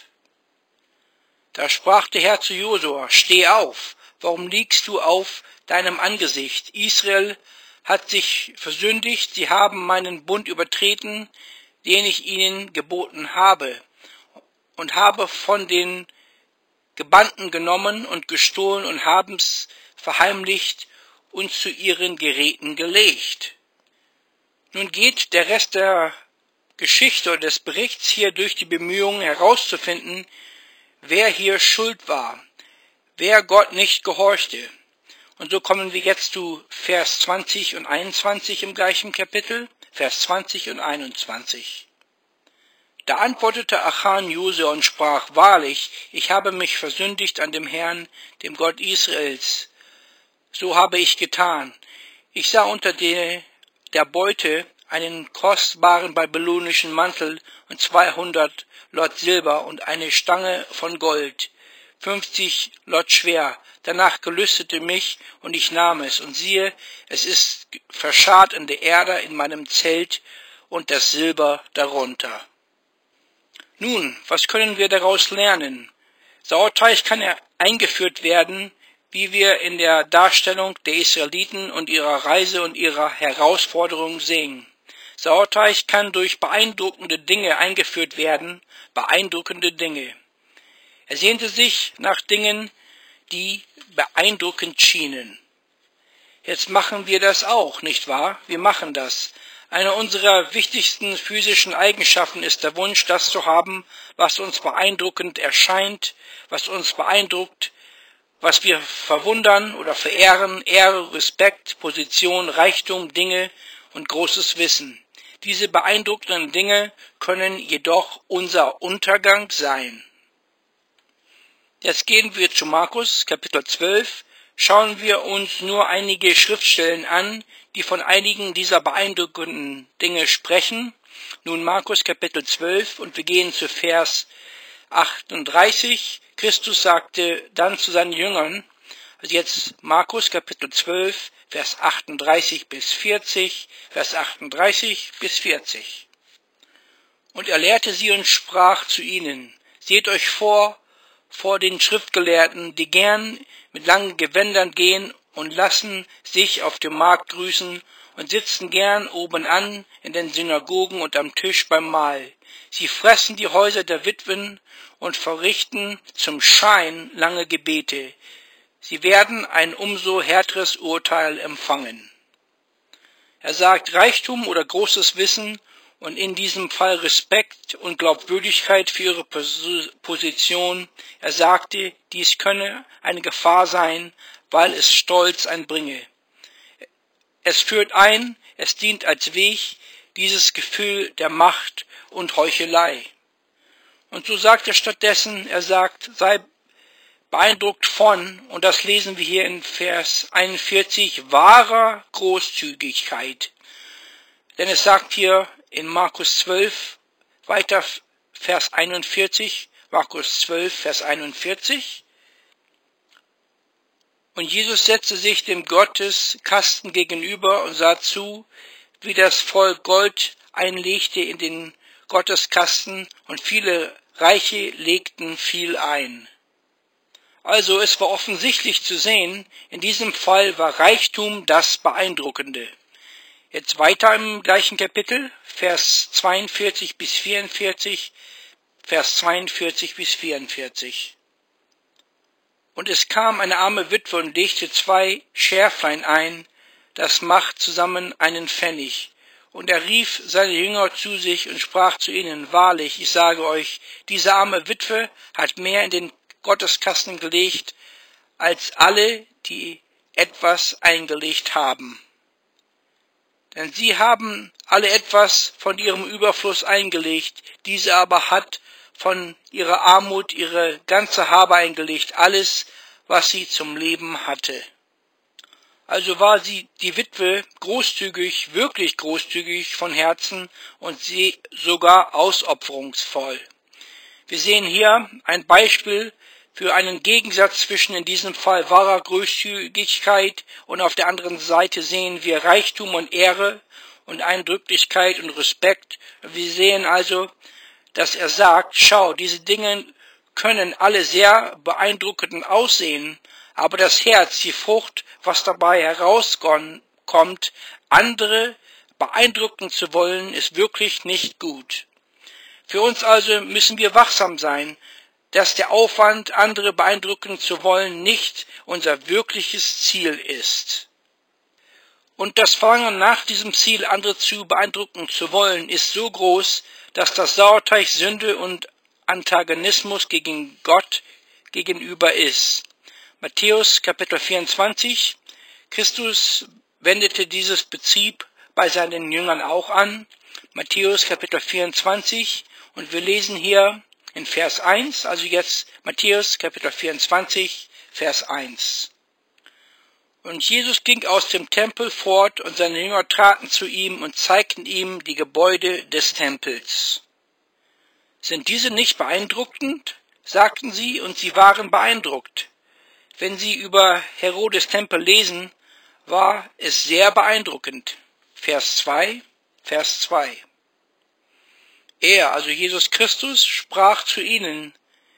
Da sprach der Herr zu Josua, steh auf, warum liegst du auf deinem Angesicht? Israel hat sich versündigt, sie haben meinen Bund übertreten, den ich ihnen geboten habe, und habe von den Gebannten genommen und gestohlen und haben's verheimlicht und zu ihren Geräten gelegt. Nun geht der Rest der Geschichte oder des Berichts hier durch die Bemühungen herauszufinden, wer hier schuld war, wer Gott nicht gehorchte. Und so kommen wir jetzt zu Vers zwanzig und einundzwanzig im gleichen Kapitel, Vers zwanzig und einundzwanzig. Da antwortete Achan Josua und sprach, wahrlich, ich habe mich versündigt an dem Herrn, dem Gott Israels. So habe ich getan. Ich sah unter der, der Beute einen kostbaren babylonischen Mantel und zweihundert Lot Silber und eine Stange von Gold, fünfzig Lot schwer. Danach gelüstete mich, und ich nahm es, und siehe, es ist verscharrt in der Erde in meinem Zelt und das Silber darunter. Nun, was können wir daraus lernen? Sauerteig kann eingeführt werden, wie wir in der Darstellung der Israeliten und ihrer Reise und ihrer Herausforderung sehen. Sauerteig kann durch beeindruckende Dinge eingeführt werden, beeindruckende Dinge. Er sehnte sich nach Dingen, die beeindruckend schienen. Jetzt machen wir das auch, nicht wahr? Wir machen das. Eine unserer wichtigsten physischen Eigenschaften ist der Wunsch, das zu haben, was uns beeindruckend erscheint, was uns beeindruckt, was wir verwundern oder verehren, Ehre, Respekt, Position, Reichtum, Dinge und großes Wissen. Diese beeindruckenden Dinge können jedoch unser Untergang sein. Jetzt gehen wir zu Markus, Kapitel zwölf, schauen wir uns nur einige Schriftstellen an, die von einigen dieser beeindruckenden Dinge sprechen. Nun Markus, Kapitel zwölf, und wir gehen zu Vers achtunddreißig. Christus sagte dann zu seinen Jüngern, also jetzt Markus, Kapitel zwölf, Vers achtunddreißig bis vierzig, Vers achtunddreißig bis vierzig. Und er lehrte sie und sprach zu ihnen, seht euch vor, vor den Schriftgelehrten, die gern mit langen Gewändern gehen und lassen sich auf dem Markt grüßen und sitzen gern obenan in den Synagogen und am Tisch beim Mahl. Sie fressen die Häuser der Witwen und verrichten zum Schein lange Gebete. Sie werden ein umso härteres Urteil empfangen. Er sagt Reichtum oder großes Wissen und in diesem Fall Respekt und Glaubwürdigkeit für ihre Position. Er sagte, dies könne eine Gefahr sein, weil es Stolz einbringe. Es führt ein, es dient als Weg, dieses Gefühl der Macht und Heuchelei. Und so sagt er stattdessen, er sagt, sei beeindruckt von, und das lesen wir hier in Vers einundvierzig, wahrer Großzügigkeit. Denn es sagt hier in Markus zwölf weiter Vers einundvierzig, Markus zwölf, Vers einundvierzig. Und Jesus setzte sich dem Gotteskasten gegenüber und sah zu, wie das Volk Gold einlegte in den Gotteskasten, und viele Reiche legten viel ein. Also es war offensichtlich zu sehen, in diesem Fall war Reichtum das Beeindruckende. Jetzt weiter im gleichen Kapitel, Vers zweiundvierzig bis vierundvierzig, Vers zweiundvierzig bis vierundvierzig. Und es kam eine arme Witwe und legte zwei Schärflein ein, das macht zusammen einen Pfennig. Und er rief seine Jünger zu sich und sprach zu ihnen, wahrlich, ich sage euch, diese arme Witwe hat mehr in den Gotteskasten gelegt, als alle, die etwas eingelegt haben. Denn sie haben alle etwas von ihrem Überfluss eingelegt, diese aber hat von ihrer Armut ihre ganze Habe eingelegt, alles, was sie zum Leben hatte. Also war sie, die Witwe, großzügig, wirklich großzügig von Herzen und sie sogar ausopferungsvoll. Wir sehen hier ein Beispiel für einen Gegensatz zwischen in diesem Fall wahrer Großzügigkeit und auf der anderen Seite sehen wir Reichtum und Ehre und Eindrücklichkeit und Respekt. Wir sehen also, dass er sagt, schau, diese Dinge können alle sehr beeindruckend aussehen, aber das Herz, die Frucht, was dabei herauskommt, andere beeindrucken zu wollen, ist wirklich nicht gut. Für uns also müssen wir wachsam sein, dass der Aufwand, andere beeindrucken zu wollen, nicht unser wirkliches Ziel ist. Und das Verlangen nach diesem Ziel, andere zu beeindrucken zu wollen, ist so groß, dass das Sauerteig Sünde und Antagonismus gegen Gott gegenüber ist. Matthäus Kapitel vierundzwanzig. Christus wendete dieses Prinzip bei seinen Jüngern auch an. Matthäus Kapitel vierundzwanzig. Und wir lesen hier in Vers eins, also jetzt Matthäus Kapitel vierundzwanzig, Vers eins. Und Jesus ging aus dem Tempel fort, und seine Jünger traten zu ihm und zeigten ihm die Gebäude des Tempels. Sind diese nicht beeindruckend? Sagten sie, und sie waren beeindruckt. Wenn Sie über Herodes Tempel lesen, war es sehr beeindruckend. Vers zwei, Vers zwei. Er, also Jesus Christus, sprach zu ihnen,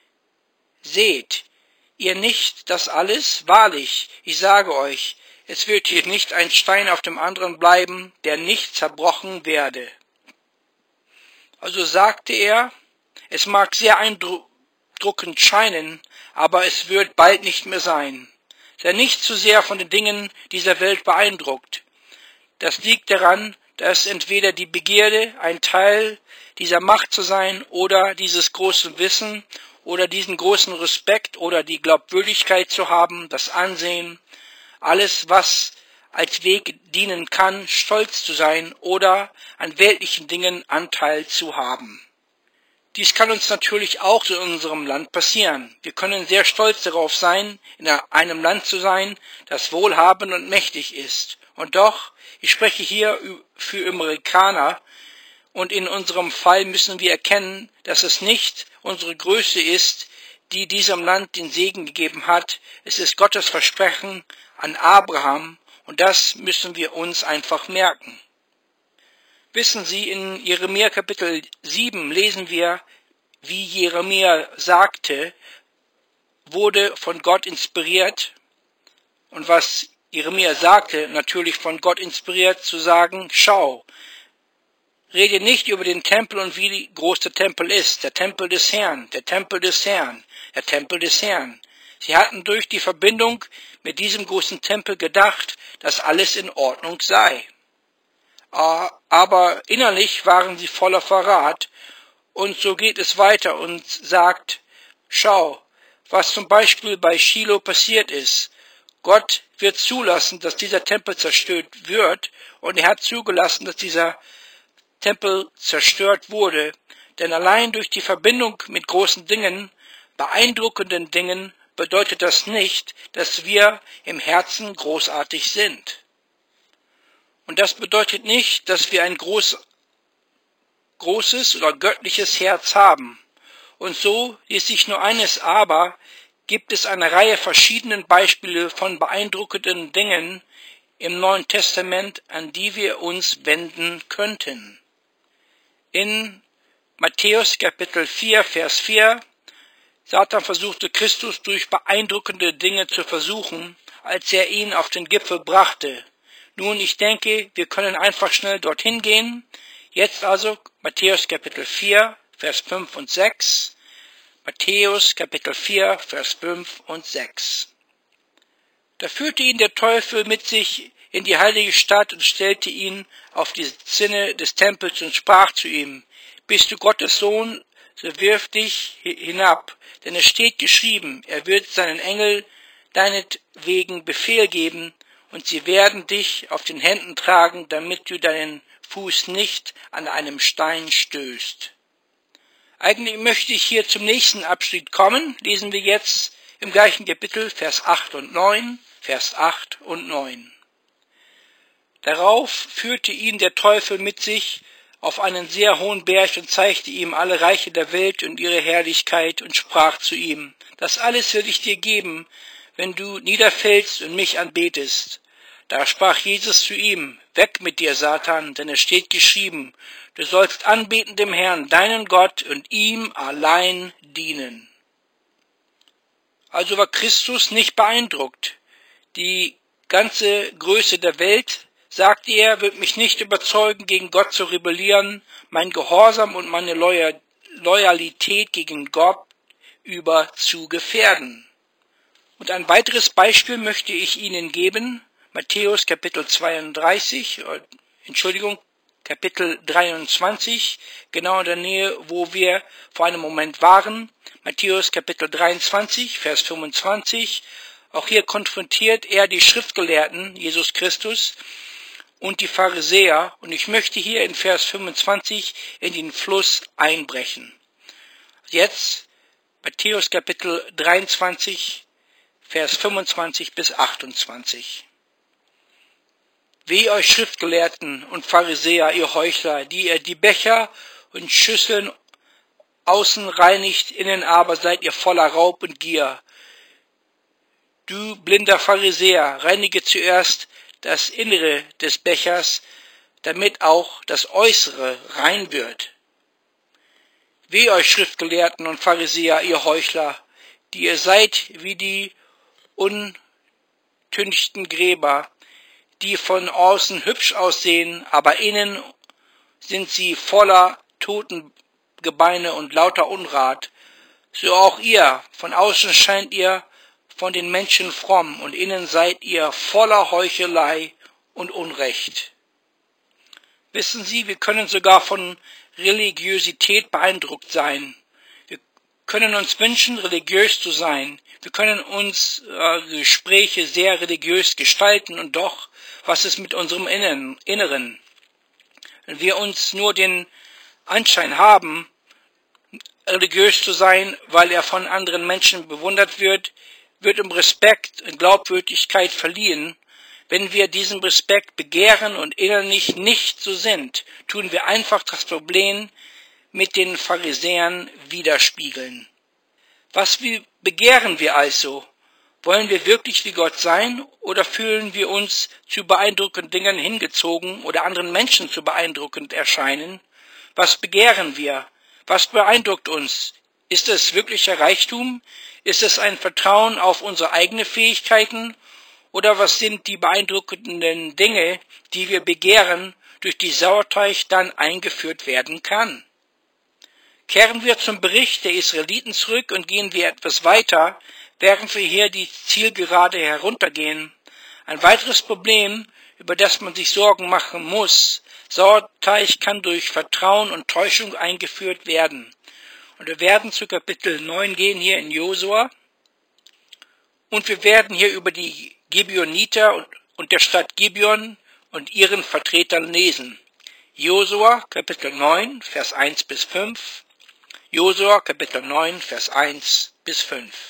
seht ihr nicht das alles? Wahrlich, ich sage euch, es wird hier nicht ein Stein auf dem anderen bleiben, der nicht zerbrochen werde. Also sagte er, es mag sehr eindruckend scheinen, aber es wird bald nicht mehr sein. Sei nicht zu sehr von den Dingen dieser Welt beeindruckt. Das liegt daran, dass entweder die Begierde, ein Teil dieser Macht zu sein, oder dieses große Wissen, oder diesen großen Respekt, oder die Glaubwürdigkeit zu haben, das Ansehen, alles, was als Weg dienen kann, stolz zu sein oder an weltlichen Dingen Anteil zu haben. Dies kann uns natürlich auch in unserem Land passieren. Wir können sehr stolz darauf sein, in einem Land zu sein, das wohlhabend und mächtig ist. Und doch, ich spreche hier für Amerikaner, und in unserem Fall müssen wir erkennen, dass es nicht unsere Größe ist, die diesem Land den Segen gegeben hat. Es ist Gottes Versprechen an Abraham, und das müssen wir uns einfach merken. Wissen Sie, in Jeremia Kapitel sieben lesen wir, wie Jeremia sagte, wurde von Gott inspiriert, und was Jeremia sagte, natürlich von Gott inspiriert, zu sagen, schau, rede nicht über den Tempel und wie groß der Tempel ist, der Tempel des Herrn, der Tempel des Herrn, der Tempel des Herrn. Sie hatten durch die Verbindung mit diesem großen Tempel gedacht, dass alles in Ordnung sei. Aber innerlich waren sie voller Verrat, und so geht es weiter und sagt, schau, was zum Beispiel bei Shiloh passiert ist. Gott wird zulassen, dass dieser Tempel zerstört wird, und er hat zugelassen, dass dieser Tempel zerstört wurde, denn allein durch die Verbindung mit großen Dingen, beeindruckenden Dingen, bedeutet das nicht, dass wir im Herzen großartig sind. Und das bedeutet nicht, dass wir ein groß, großes oder göttliches Herz haben. Und so ist sich nur eines aber, gibt es eine Reihe verschiedenen Beispiele von beeindruckenden Dingen im Neuen Testament, an die wir uns wenden könnten. In Matthäus Kapitel vier, Vers vier, Satan versuchte Christus durch beeindruckende Dinge zu versuchen, als er ihn auf den Gipfel brachte. Nun, ich denke, wir können einfach schnell dorthin gehen. Jetzt also Matthäus Kapitel vier, Vers fünf und sechs. Matthäus Kapitel vier, Vers fünf und sechs. Da führte ihn der Teufel mit sich in die heilige Stadt und stellte ihn auf die Zinne des Tempels und sprach zu ihm: Bist du Gottes Sohn, so wirf dich hinab, denn es steht geschrieben, er wird seinen Engel deinetwegen Befehl geben, und sie werden dich auf den Händen tragen, damit du deinen Fuß nicht an einem Stein stößt. Eigentlich möchte ich hier zum nächsten Abschnitt kommen. Lesen wir jetzt im gleichen Kapitel Vers acht und neun, Vers acht und neun. Darauf führte ihn der Teufel mit sich auf einen sehr hohen Berg und zeigte ihm alle Reiche der Welt und ihre Herrlichkeit und sprach zu ihm: Das alles will ich dir geben, wenn du niederfällst und mich anbetest. Da sprach Jesus zu ihm: Weg mit dir, Satan, denn es steht geschrieben, du sollst anbeten dem Herrn, deinen Gott, und ihm allein dienen. Also war Christus nicht beeindruckt. Die ganze Größe der Welt, sagte er, wird mich nicht überzeugen, gegen Gott zu rebellieren, mein Gehorsam und meine Loyalität gegen Gott über zu gefährden. Und ein weiteres Beispiel möchte ich Ihnen geben, Matthäus Kapitel zweiunddreißig, Entschuldigung, Kapitel dreiundzwanzig, genau in der Nähe, wo wir vor einem Moment waren. Matthäus Kapitel dreiundzwanzig, Vers fünfundzwanzig. Auch hier konfrontiert er die Schriftgelehrten, Jesus Christus, und die Pharisäer. Und ich möchte hier in Vers fünfundzwanzig in den Fluss einbrechen. Jetzt Matthäus Kapitel dreiundzwanzig, Vers fünfundzwanzig bis achtundzwanzig. Weh euch Schriftgelehrten und Pharisäer, ihr Heuchler, die ihr die Becher und Schüsseln außen reinigt, innen aber seid ihr voller Raub und Gier. Du blinder Pharisäer, reinige zuerst das Innere des Bechers, damit auch das Äußere rein wird. Weh euch Schriftgelehrten und Pharisäer, ihr Heuchler, die ihr seid wie die untünchten Gräber, die von außen hübsch aussehen, aber innen sind sie voller Totengebeine und lauter Unrat. So auch ihr, von außen scheint ihr von den Menschen fromm, und innen seid ihr voller Heuchelei und Unrecht. Wissen Sie, wir können sogar von Religiosität beeindruckt sein. Wir können uns wünschen, religiös zu sein. Wir können uns äh, Gespräche sehr religiös gestalten, und doch, was ist mit unserem Inneren? Wenn wir uns nur den Anschein haben, religiös zu sein, weil er von anderen Menschen bewundert wird, wird um Respekt und Glaubwürdigkeit verliehen. Wenn wir diesen Respekt begehren und innerlich nicht so sind, tun wir einfach das Problem mit den Pharisäern widerspiegeln. Was begehren wir also? Wollen wir wirklich wie Gott sein, oder fühlen wir uns zu beeindruckenden Dingen hingezogen oder anderen Menschen zu beeindruckend erscheinen? Was begehren wir? Was beeindruckt uns? Ist es wirklicher Reichtum? Ist es ein Vertrauen auf unsere eigenen Fähigkeiten? Oder was sind die beeindruckenden Dinge, die wir begehren, durch die Sauerteig dann eingeführt werden kann? Kehren wir zum Bericht der Israeliten zurück und gehen wir etwas weiter, während wir hier die Zielgerade heruntergehen. Ein weiteres Problem, über das man sich Sorgen machen muss: Sauerteig kann durch Vertrauen und Täuschung eingeführt werden. Und wir werden zu Kapitel neun gehen, hier in Josua. Und wir werden hier über die Gibeoniter und, und der Stadt Gibeon und ihren Vertretern lesen. Josua, Kapitel neun, Vers eins bis fünf. Josua, Kapitel neun, Vers eins bis fünf.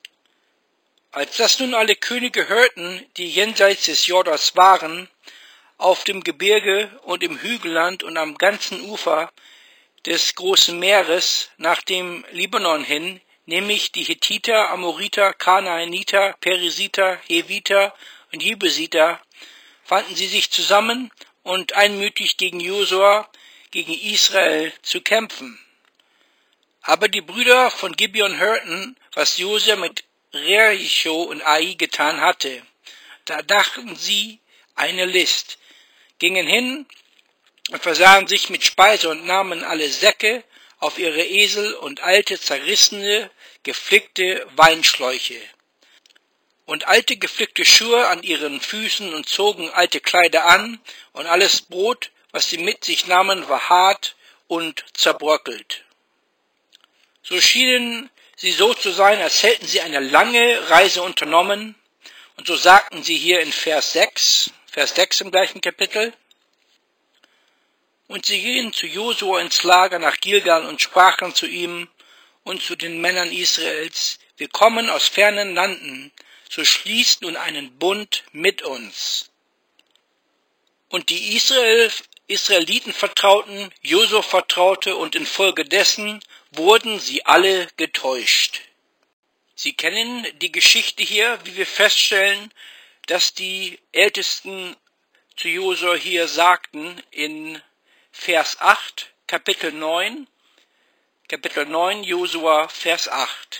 Als das nun alle Könige hörten, die jenseits des Jordans waren, auf dem Gebirge und im Hügelland und am ganzen Ufer, des großen Meeres nach dem Libanon hin, nämlich die Hethiter, Amoriter, Kanaaniter, Perisiter, Heviter und Jebusiter, fanden sie sich zusammen und einmütig gegen Josua, gegen Israel zu kämpfen. Aber die Brüder von Gibeon hörten, was Josua mit Jericho und Ai getan hatte. Da dachten sie eine List, gingen hin und versahen sich mit Speise und nahmen alle Säcke auf ihre Esel und alte, zerrissene, geflickte Weinschläuche und alte, geflickte Schuhe an ihren Füßen und zogen alte Kleider an, und alles Brot, was sie mit sich nahmen, war hart und zerbröckelt. So schienen sie so zu sein, als hätten sie eine lange Reise unternommen, und so sagten sie hier in Vers sechs, Vers sechs im gleichen Kapitel: Und sie gingen zu Josua ins Lager nach Gilgal und sprachen zu ihm und zu den Männern Israels: Wir kommen aus fernen Landen, so schließt nun einen Bund mit uns. Und die Israel, Israeliten vertrauten, Josua vertraute, und infolgedessen wurden sie alle getäuscht. Sie kennen die Geschichte hier, wie wir feststellen, dass die Ältesten zu Josua hier sagten in Vers acht, Kapitel neun, Kapitel neun, Josua, Vers acht.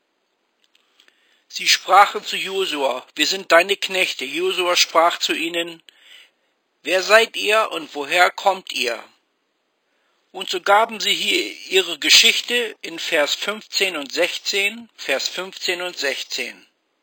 Sie sprachen zu Josua: Wir sind deine Knechte. Josua sprach zu ihnen: Wer seid ihr und woher kommt ihr? Und so gaben sie hier ihre Geschichte in Vers fünfzehn und sechzehn, Vers fünfzehn und sechzehn.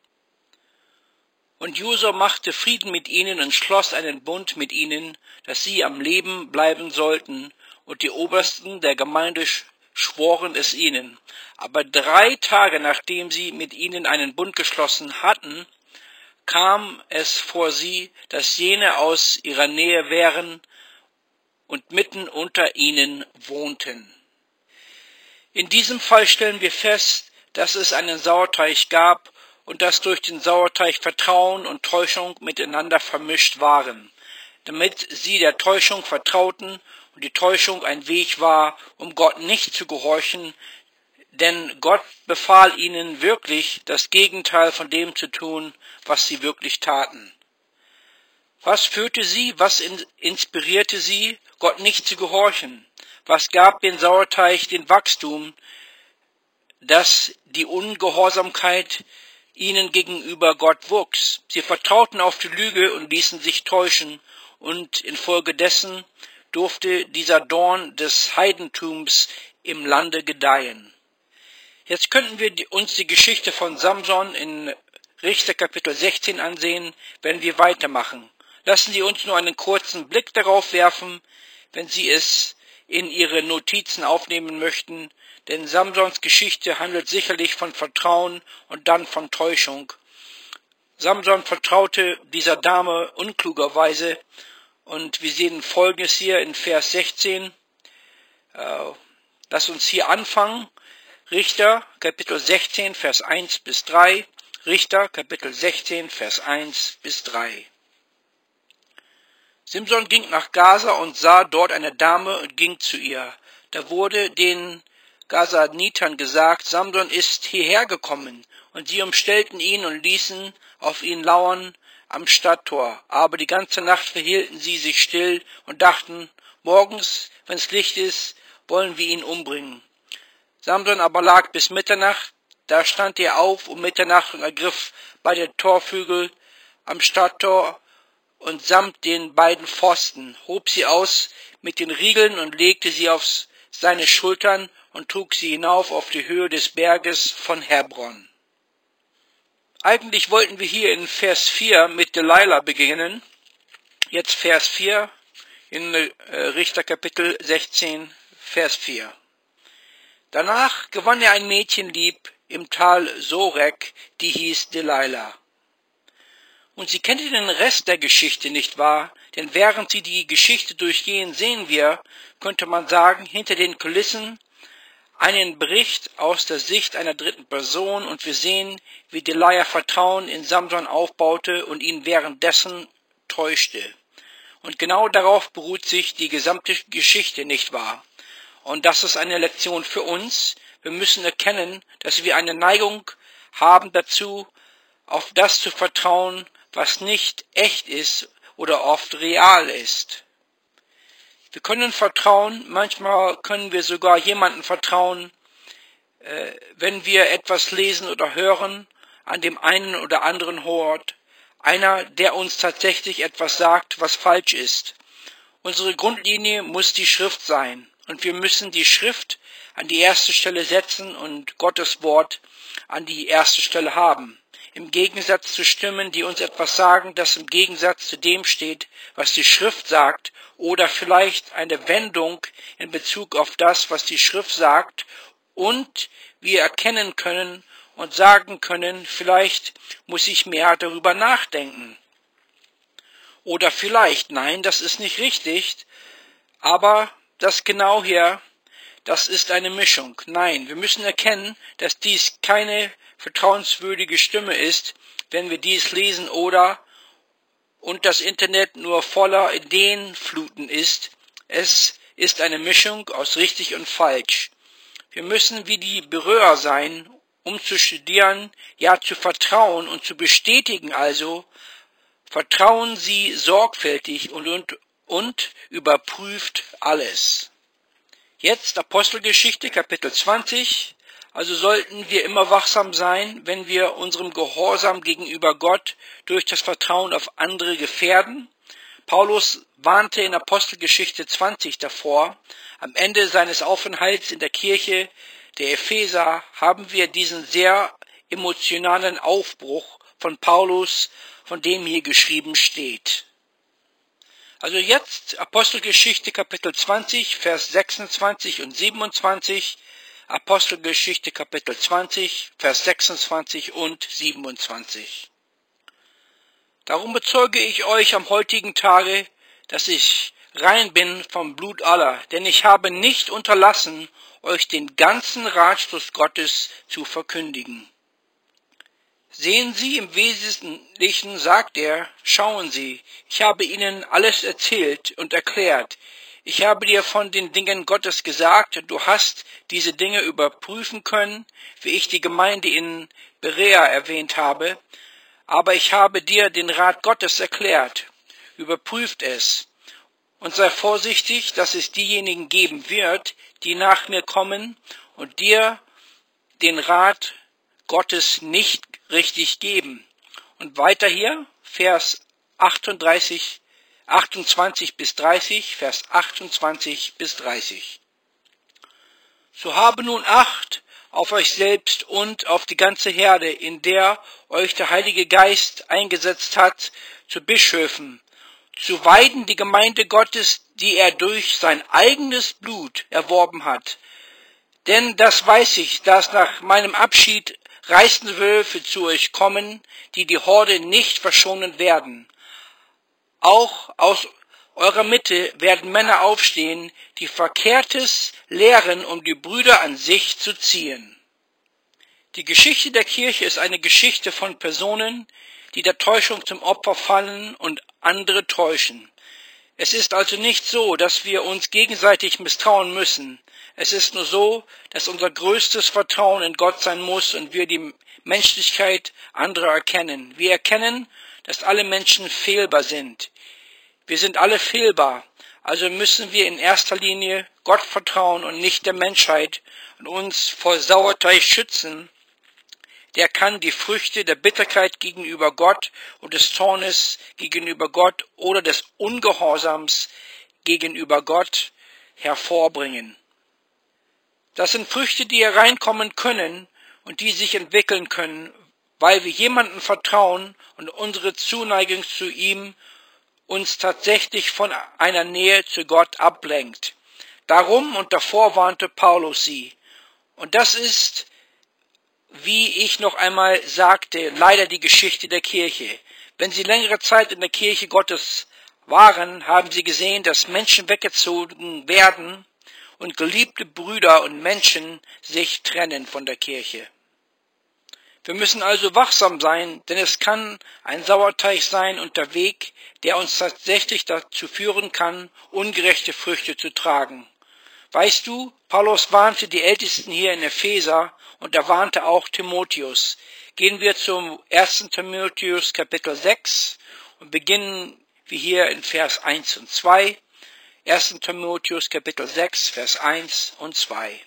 Und Josua machte Frieden mit ihnen und schloss einen Bund mit ihnen, dass sie am Leben bleiben sollten, und die Obersten der Gemeinde schworen es ihnen. Aber drei Tage nachdem sie mit ihnen einen Bund geschlossen hatten, kam es vor sie, dass jene aus ihrer Nähe wären und mitten unter ihnen wohnten. In diesem Fall stellen wir fest, dass es einen Sauerteig gab und dass durch den Sauerteig Vertrauen und Täuschung miteinander vermischt waren, damit sie der Täuschung vertrauten und die Täuschung ein Weg war, um Gott nicht zu gehorchen, denn Gott befahl ihnen wirklich, das Gegenteil von dem zu tun, was sie wirklich taten. Was führte sie, was inspirierte sie, Gott nicht zu gehorchen? Was gab den Sauerteig den Wachstum, dass die Ungehorsamkeit ihnen gegenüber Gott wuchs? Sie vertrauten auf die Lüge und ließen sich täuschen, und infolgedessen durfte dieser Dorn des Heidentums im Lande gedeihen. Jetzt könnten wir uns die Geschichte von Samson in Richter Kapitel sechzehn ansehen, wenn wir weitermachen. Lassen Sie uns nur einen kurzen Blick darauf werfen, wenn Sie es in Ihre Notizen aufnehmen möchten, denn Samsons Geschichte handelt sicherlich von Vertrauen und dann von Täuschung. Samson vertraute dieser Dame unklugerweise, und wir sehen Folgendes hier in Vers sechzehn. Äh, lass uns hier anfangen. Richter Kapitel sechzehn, Vers eins bis drei. Richter Kapitel sechzehn, Vers eins bis drei. Simson ging nach Gaza und sah dort eine Dame und ging zu ihr. Da wurde den Gazaanitern gesagt: Samson ist hierher gekommen. Und sie umstellten ihn und ließen auf ihn lauern am Stadttor. Aber die ganze Nacht verhielten sie sich still und dachten: Morgens, wenn's Licht ist, wollen wir ihn umbringen. Samson aber lag bis Mitternacht. Da stand er auf um Mitternacht und ergriff beide Torflügel am Stadttor und samt den beiden Pfosten, hob sie aus mit den Riegeln und legte sie auf seine Schultern und trug sie hinauf auf die Höhe des Berges von Hebron. Eigentlich wollten wir hier in Vers vier mit Delilah beginnen. Jetzt Vers vier in Richter Kapitel sechzehn, Vers vier. Danach gewann er ein Mädchen lieb im Tal Sorek, die hieß Delilah. Und sie kannte den Rest der Geschichte nicht wahr, denn während sie die Geschichte durchgehen, sehen wir, könnte man sagen, hinter den Kulissen einen Bericht aus der Sicht einer dritten Person, und wir sehen, wie Delilah Vertrauen in Samson aufbaute und ihn währenddessen täuschte. Und genau darauf beruht sich die gesamte Geschichte, nicht wahr? Und das ist eine Lektion für uns. Wir müssen erkennen, dass wir eine Neigung haben dazu, auf das zu vertrauen, was nicht echt ist oder oft real ist. Wir können vertrauen, manchmal können wir sogar jemandem vertrauen, äh, wenn wir etwas lesen oder hören an dem einen oder anderen Ort. Einer, der uns tatsächlich etwas sagt, was falsch ist. Unsere Grundlinie muss die Schrift sein. Und wir müssen die Schrift an die erste Stelle setzen und Gottes Wort an die erste Stelle haben. Im Gegensatz zu Stimmen, die uns etwas sagen, das im Gegensatz zu dem steht, was die Schrift sagt, oder vielleicht eine Wendung in Bezug auf das, was die Schrift sagt, und wir erkennen können und sagen können, vielleicht muss ich mehr darüber nachdenken. Oder vielleicht, nein, das ist nicht richtig, aber das genau hier, das ist eine Mischung. Nein, wir müssen erkennen, dass dies keine vertrauenswürdige Stimme ist, wenn wir dies lesen oder und das Internet nur voller Ideenfluten ist. Es ist eine Mischung aus richtig und falsch. Wir müssen wie die Berührer sein, um zu studieren, ja zu vertrauen und zu bestätigen also, vertrauen Sie sorgfältig und, und, und überprüft alles. Jetzt Apostelgeschichte Kapitel zwanzig. Also sollten wir immer wachsam sein, wenn wir unserem Gehorsam gegenüber Gott durch das Vertrauen auf andere gefährden. Paulus warnte in Apostelgeschichte zwanzig davor. Am Ende seines Aufenthalts in der Kirche der Epheser haben wir diesen sehr emotionalen Aufbruch von Paulus, von dem hier geschrieben steht. Also jetzt Apostelgeschichte Kapitel zwanzig, Vers sechsundzwanzig und siebenundzwanzig. Apostelgeschichte Kapitel zwanzig, Vers sechsundzwanzig und siebenundzwanzig. Darum bezeuge ich euch am heutigen Tage, dass ich rein bin vom Blut aller, denn ich habe nicht unterlassen, euch den ganzen Ratschluss Gottes zu verkündigen. Sehen Sie, im Wesentlichen sagt er, schauen Sie, ich habe Ihnen alles erzählt und erklärt. Ich habe dir von den Dingen Gottes gesagt, du hast diese Dinge überprüfen können, wie ich die Gemeinde in Berea erwähnt habe. Aber ich habe dir den Rat Gottes erklärt. Überprüft es. Und sei vorsichtig, dass es diejenigen geben wird, die nach mir kommen und dir den Rat Gottes nicht richtig geben. Und weiter hier, Vers achtunddreißig, achtundzwanzig bis dreißig, Vers achtundzwanzig bis dreißig. So habe nun Acht auf euch selbst und auf die ganze Herde, in der euch der Heilige Geist eingesetzt hat, zu Bischöfen, zu weiden die Gemeinde Gottes, die er durch sein eigenes Blut erworben hat. Denn das weiß ich, dass nach meinem Abschied reißende Wölfe zu euch kommen, die die Horde nicht verschonen werden. Auch aus eurer Mitte werden Männer aufstehen, die Verkehrtes lehren, um die Brüder an sich zu ziehen. Die Geschichte der Kirche ist eine Geschichte von Personen, die der Täuschung zum Opfer fallen und andere täuschen. Es ist also nicht so, dass wir uns gegenseitig misstrauen müssen. Es ist nur so, dass unser größtes Vertrauen in Gott sein muss und wir die Menschlichkeit anderer erkennen. Wir erkennen, dass alle Menschen fehlbar sind. Wir sind alle fehlbar, also müssen wir in erster Linie Gott vertrauen und nicht der Menschheit und uns vor Sauerteig schützen. Der kann die Früchte der Bitterkeit gegenüber Gott und des Zornes gegenüber Gott oder des Ungehorsams gegenüber Gott hervorbringen. Das sind Früchte, die hereinkommen können und die sich entwickeln können, weil wir jemandem vertrauen und unsere Zuneigung zu ihm uns tatsächlich von einer Nähe zu Gott ablenkt. Darum und davor warnte Paulus sie. Und das ist, wie ich noch einmal sagte, leider die Geschichte der Kirche. Wenn sie längere Zeit in der Kirche Gottes waren, haben sie gesehen, dass Menschen weggezogen werden und geliebte Brüder und Menschen sich trennen von der Kirche. Wir müssen also wachsam sein, denn es kann ein Sauerteig sein und der Weg, der uns tatsächlich dazu führen kann, ungerechte Früchte zu tragen. Weißt du, Paulus warnte die Ältesten hier in Epheser und er warnte auch Timotheus. Gehen wir zum ersten Timotheus Kapitel sechs und beginnen wir hier in Vers eins und zwei. ersten Timotheus Kapitel sechs, Vers eins und zwei.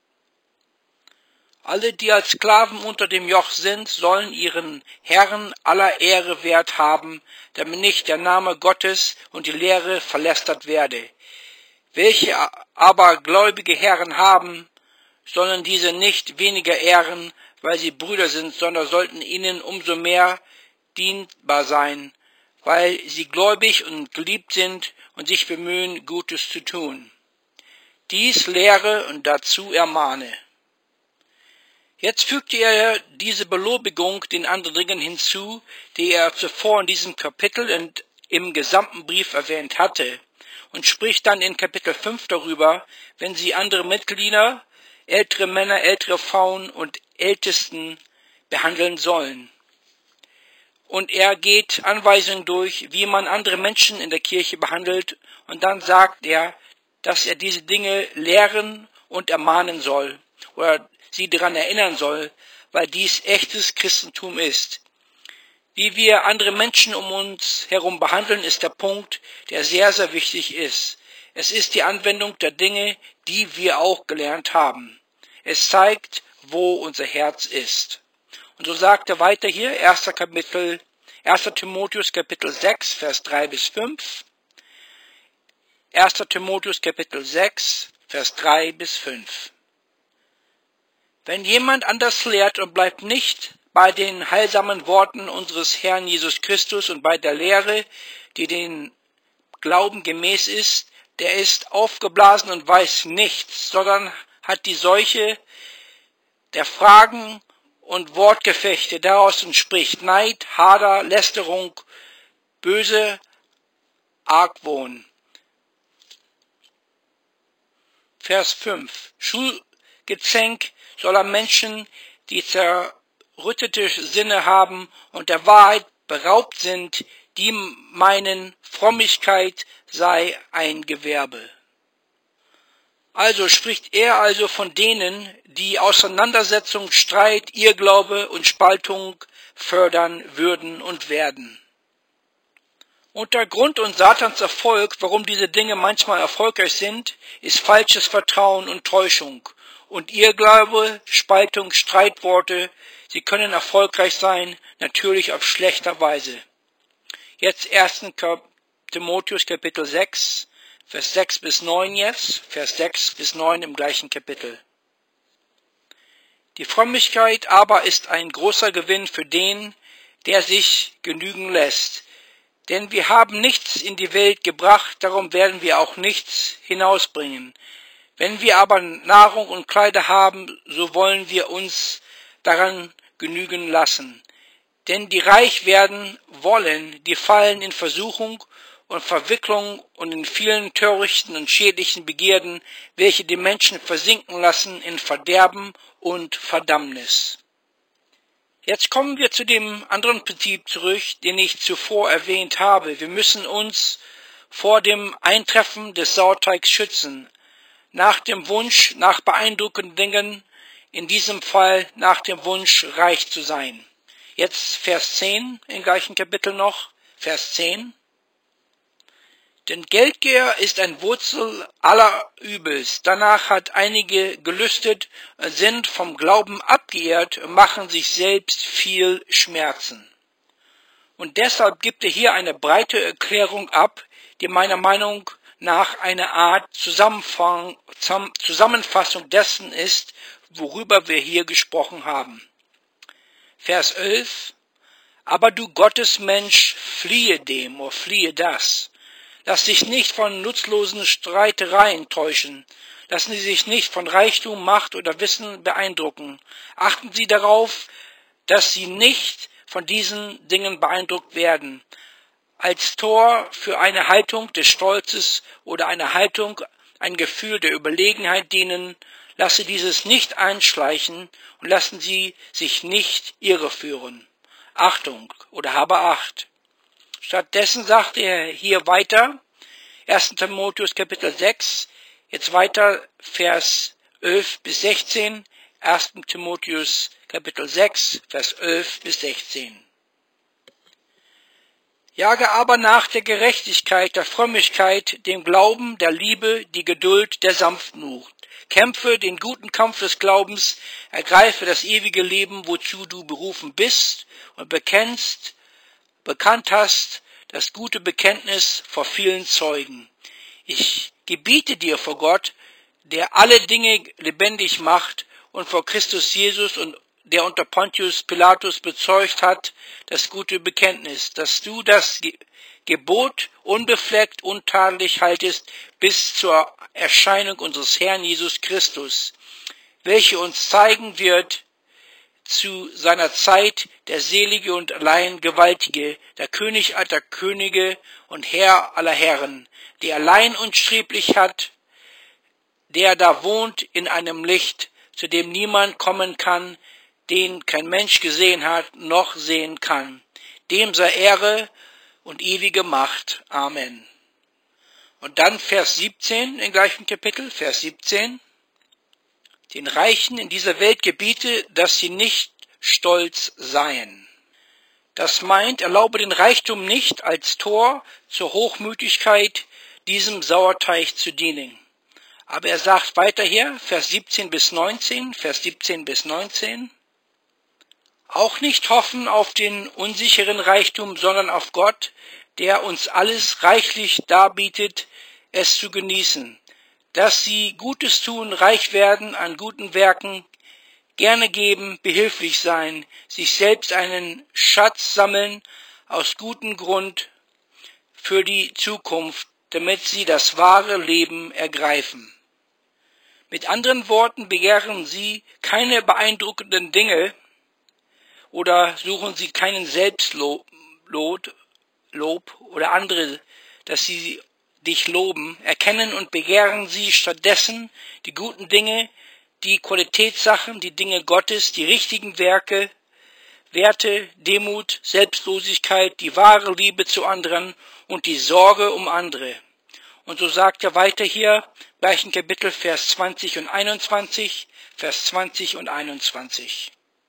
Alle, die als Sklaven unter dem Joch sind, sollen ihren Herren aller Ehre wert haben, damit nicht der Name Gottes und die Lehre verlästert werde. Welche aber gläubige Herren haben, sollen diese nicht weniger ehren, weil sie Brüder sind, sondern sollten ihnen umso mehr dienbar sein, weil sie gläubig und geliebt sind und sich bemühen, Gutes zu tun. Dies lehre und dazu ermahne. Jetzt fügte er diese Belobigung den anderen Dingen hinzu, die er zuvor in diesem Kapitel und im gesamten Brief erwähnt hatte, und spricht dann in Kapitel fünf darüber, wenn sie andere Mitglieder, ältere Männer, ältere Frauen und Ältesten behandeln sollen. Und er geht Anweisungen durch, wie man andere Menschen in der Kirche behandelt, und dann sagt er, dass er diese Dinge lehren und ermahnen soll, oder sie daran erinnern soll, weil dies echtes Christentum ist. Wie wir andere Menschen um uns herum behandeln, ist der Punkt, der sehr, sehr wichtig ist. Es ist die Anwendung der Dinge, die wir auch gelernt haben. Es zeigt, wo unser Herz ist. Und so sagt er weiter hier, erster Kapitel, erster Timotheus Kapitel sechs, Vers drei bis fünf. erster Timotheus Kapitel sechs, Vers drei bis fünf. Wenn jemand anders lehrt und bleibt nicht bei den heilsamen Worten unseres Herrn Jesus Christus und bei der Lehre, die den Glauben gemäß ist, der ist aufgeblasen und weiß nichts, sondern hat die Seuche der Fragen und Wortgefechte, daraus entspricht Neid, Hader, Lästerung, böse Argwohn. Vers fünf. Schulgezänk soll am Menschen, die zerrüttete Sinne haben und der Wahrheit beraubt sind, die meinen, Frömmigkeit sei ein Gewerbe. Also spricht er also von denen, die Auseinandersetzung, Streit, Irrglaube und Spaltung fördern würden und werden. Und der Grund und Satans Erfolg, warum diese Dinge manchmal erfolgreich sind, ist falsches Vertrauen und Täuschung. Und Irrglaube, Spaltung, Streitworte, sie können erfolgreich sein, natürlich auf schlechter Weise. Jetzt ersten Timotheus Kapitel sechs, Vers sechs bis neun jetzt, Vers sechs bis neun im gleichen Kapitel. Die Frömmigkeit aber ist ein großer Gewinn für den, der sich genügen lässt. Denn wir haben nichts in die Welt gebracht, darum werden wir auch nichts hinausbringen. Wenn wir aber Nahrung und Kleider haben, so wollen wir uns daran genügen lassen. Denn die reich werden wollen, die fallen in Versuchung und Verwicklung und in vielen törichten und schädlichen Begierden, welche die Menschen versinken lassen in Verderben und Verdammnis. Jetzt kommen wir zu dem anderen Prinzip zurück, den ich zuvor erwähnt habe. Wir müssen uns vor dem Eintreffen des Sauerteigs schützen. Nach dem Wunsch, nach beeindruckenden Dingen, in diesem Fall nach dem Wunsch, reich zu sein. Jetzt Vers zehn im gleichen Kapitel noch, Vers zehn. Denn Geldgier ist ein Wurzel aller Übels. Danach hat einige gelüstet, sind vom Glauben abgeirrt und machen sich selbst viel Schmerzen. Und deshalb gibt er hier eine breite Erklärung ab, die meiner Meinung nach eine Art Zusammenfassung dessen ist, worüber wir hier gesprochen haben. Vers elf. Aber du Gottesmensch, fliehe dem oder fliehe das. Lass dich nicht von nutzlosen Streitereien täuschen. Lassen Sie sich nicht von Reichtum, Macht oder Wissen beeindrucken. Achten Sie darauf, dass Sie nicht von diesen Dingen beeindruckt werden. Als Tor für eine Haltung des Stolzes oder eine Haltung, ein Gefühl der Überlegenheit dienen, lasse dieses nicht einschleichen und lassen Sie sich nicht irreführen. Achtung oder habe Acht. Stattdessen sagt er hier weiter, erster Timotheus Kapitel sechs, Jetzt weiter Vers elf bis sechzehn, erster Timotheus Kapitel sechs, Vers elf bis sechzehn. Jage aber nach der Gerechtigkeit, der Frömmigkeit, dem Glauben, der Liebe, die Geduld, der Sanftmut. Kämpfe den guten Kampf des Glaubens, ergreife das ewige Leben, wozu du berufen bist und bekennst, bekannt hast, das gute Bekenntnis vor vielen Zeugen. Ich gebiete dir vor Gott, der alle Dinge lebendig macht, und vor Christus Jesus, und der unter Pontius Pilatus bezeugt hat, das gute Bekenntnis, dass du das Ge- Gebot unbefleckt, untadelig haltest, bis zur Erscheinung unseres Herrn Jesus Christus, welche uns zeigen wird, zu seiner Zeit der selige und allein Gewaltige, der König aller Könige und Herr aller Herren, der allein unstreblich hat, der da wohnt in einem Licht, zu dem niemand kommen kann, den kein Mensch gesehen hat, noch sehen kann. Dem sei Ehre und ewige Macht. Amen. Und dann Vers siebzehn im gleichen Kapitel, Vers siebzehn. Den Reichen in dieser Welt gebiete, dass sie nicht stolz seien. Das meint, erlaube den Reichtum nicht als Tor zur Hochmütigkeit, diesem Sauerteig zu dienen. Aber er sagt weiter hier, Vers siebzehn bis neunzehn, Vers siebzehn bis neunzehn, auch nicht hoffen auf den unsicheren Reichtum, sondern auf Gott, der uns alles reichlich darbietet, es zu genießen, dass sie Gutes tun, reich werden an guten Werken, gerne geben, behilflich sein, sich selbst einen Schatz sammeln aus gutem Grund für die Zukunft, damit sie das wahre Leben ergreifen. Mit anderen Worten begehren sie keine beeindruckenden Dinge oder suchen sie keinen Selbstlob Lob oder andere, dass sie dich loben, erkennen und begehren sie stattdessen die guten Dinge, die Qualitätssachen, die Dinge Gottes, die richtigen Werke, Werte, Demut, Selbstlosigkeit, die wahre Liebe zu anderen und die Sorge um andere. Und so sagt er weiter hier, gleichen Kapitel, Vers zwanzig und einundzwanzig, Vers zwanzig und einundzwanzig.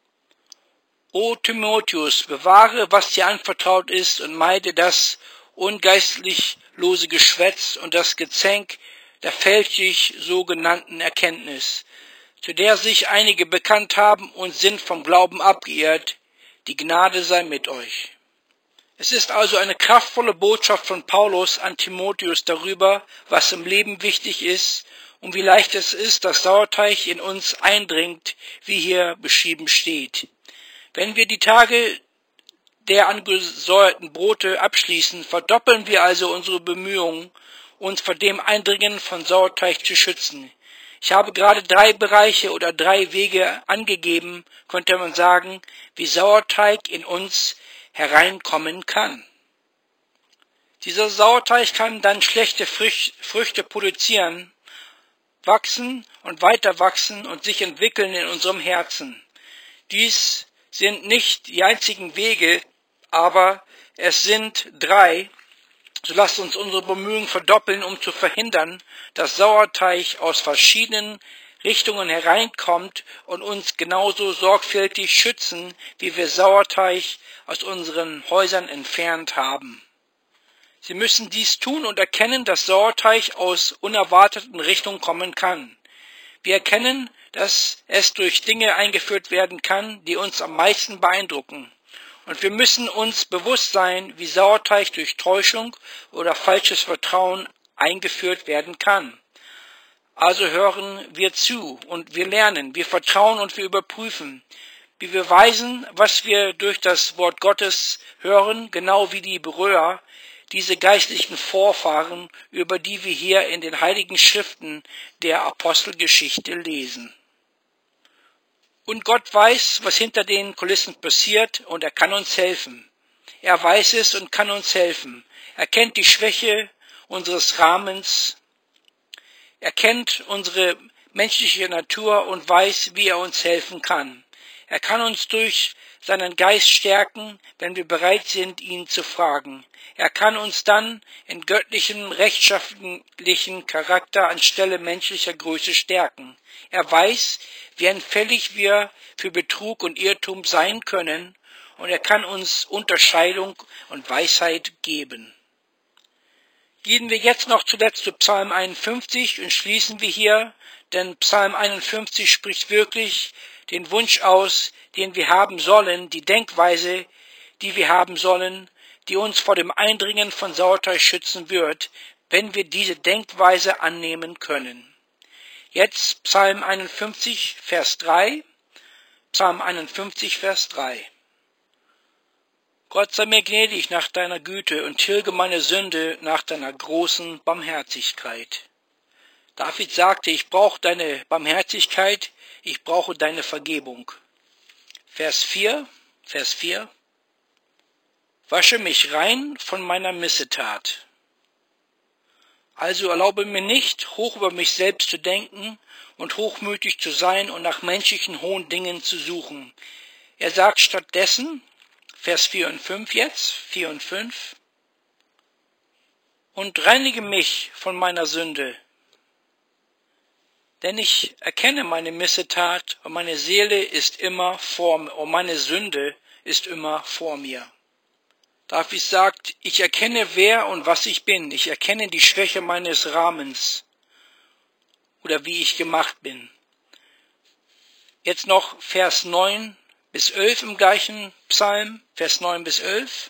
O Timotheus, bewahre, was dir anvertraut ist, und meide das ungeistlichlose Geschwätz und das Gezänk der fälschlich sogenannten Erkenntnis, zu der sich einige bekannt haben und sind vom Glauben abgeirrt. Die Gnade sei mit euch. Es ist also eine kraftvolle Botschaft von Paulus an Timotheus darüber, was im Leben wichtig ist und wie leicht es ist, dass Sauerteig in uns eindringt, wie hier beschrieben steht. Wenn wir die Tage der angesäuerten Brote abschließen, verdoppeln wir also unsere Bemühungen, uns vor dem Eindringen von Sauerteig zu schützen. Ich habe gerade drei Bereiche oder drei Wege angegeben, könnte man sagen, wie Sauerteig in uns hereinkommen kann. Dieser Sauerteig kann dann schlechte Früchte produzieren, wachsen und weiter wachsen und sich entwickeln in unserem Herzen. Dies sind nicht die einzigen Wege, aber es sind drei. So lasst uns unsere Bemühungen verdoppeln, um zu verhindern, dass Sauerteig aus verschiedenen Richtungen hereinkommt und uns genauso sorgfältig schützen, wie wir Sauerteig aus unseren Häusern entfernt haben. Sie müssen dies tun und erkennen, dass Sauerteig aus unerwarteten Richtungen kommen kann. Wir erkennen, dass es durch Dinge eingeführt werden kann, die uns am meisten beeindrucken. Und wir müssen uns bewusst sein, wie Sauerteig durch Täuschung oder falsches Vertrauen eingeführt werden kann. Also hören wir zu und wir lernen, wir vertrauen und wir überprüfen. Wir beweisen, was wir durch das Wort Gottes hören, genau wie die Beröer, diese geistlichen Vorfahren, über die wir hier in den heiligen Schriften der Apostelgeschichte lesen. Und Gott weiß, was hinter den Kulissen passiert, und er kann uns helfen. Er weiß es und kann uns helfen. Er kennt die Schwäche unseres Rahmens. Er kennt unsere menschliche Natur und weiß, wie er uns helfen kann. Er kann uns durch seinen Geist stärken, wenn wir bereit sind, ihn zu fragen. Er kann uns dann in göttlichem, rechtschaffenlichen Charakter anstelle menschlicher Größe stärken. Er weiß, wie anfällig wir für Betrug und Irrtum sein können, und er kann uns Unterscheidung und Weisheit geben. Gehen wir jetzt noch zuletzt zu Psalm einundfünfzig und schließen wir hier, denn Psalm einundfünfzig spricht wirklich den Wunsch aus, den wir haben sollen, die Denkweise, die wir haben sollen, die uns vor dem Eindringen von Sauerteig schützen wird, wenn wir diese Denkweise annehmen können. Jetzt Psalm einundfünfzig, Vers drei. Psalm einundfünfzig, Vers drei. Gott sei mir gnädig nach deiner Güte und tilge meine Sünde nach deiner großen Barmherzigkeit. David sagte, ich brauche deine Barmherzigkeit, ich brauche deine Vergebung. Vers vier, Vers vier. Wasche mich rein von meiner Missetat. Also erlaube mir nicht, hoch über mich selbst zu denken und hochmütig zu sein und nach menschlichen hohen Dingen zu suchen. Er sagt stattdessen, Vers vier und fünf jetzt, vier und fünf, und reinige mich von meiner Sünde, denn ich erkenne meine Missetat und meine Seele ist immer vor mir, und meine Sünde ist immer vor mir. David sagt, ich erkenne, wer und was ich bin. Ich erkenne die Schwäche meines Rahmens oder wie ich gemacht bin. Jetzt noch Vers neun bis elf im gleichen Psalm, Vers neun bis elf.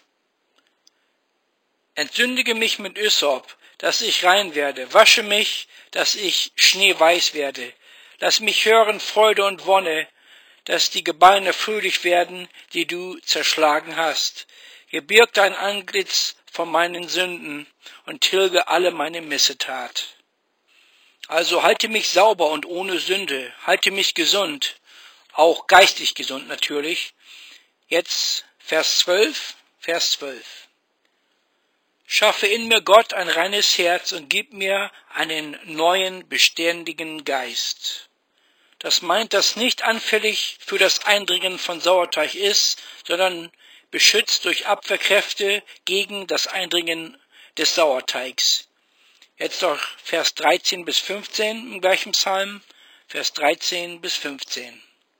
Entsündige mich mit Hyssop, dass ich rein werde. Wasche mich, dass ich schneeweiß werde. Lass mich hören Freude und Wonne, dass die Gebeine fröhlich werden, die du zerschlagen hast. Gebirg dein Antlitz von meinen Sünden und tilge alle meine Missetat. Also halte mich sauber und ohne Sünde, halte mich gesund, auch geistig gesund natürlich. Jetzt Vers zwölf, Vers zwölf. Schaffe in mir Gott ein reines Herz und gib mir einen neuen, beständigen Geist. Das meint, dass nicht anfällig für das Eindringen von Sauerteig ist, sondern beschützt durch Abwehrkräfte gegen das Eindringen des Sauerteigs. Jetzt noch Vers dreizehn bis fünfzehn im gleichen Psalm, Vers dreizehn bis fünfzehn.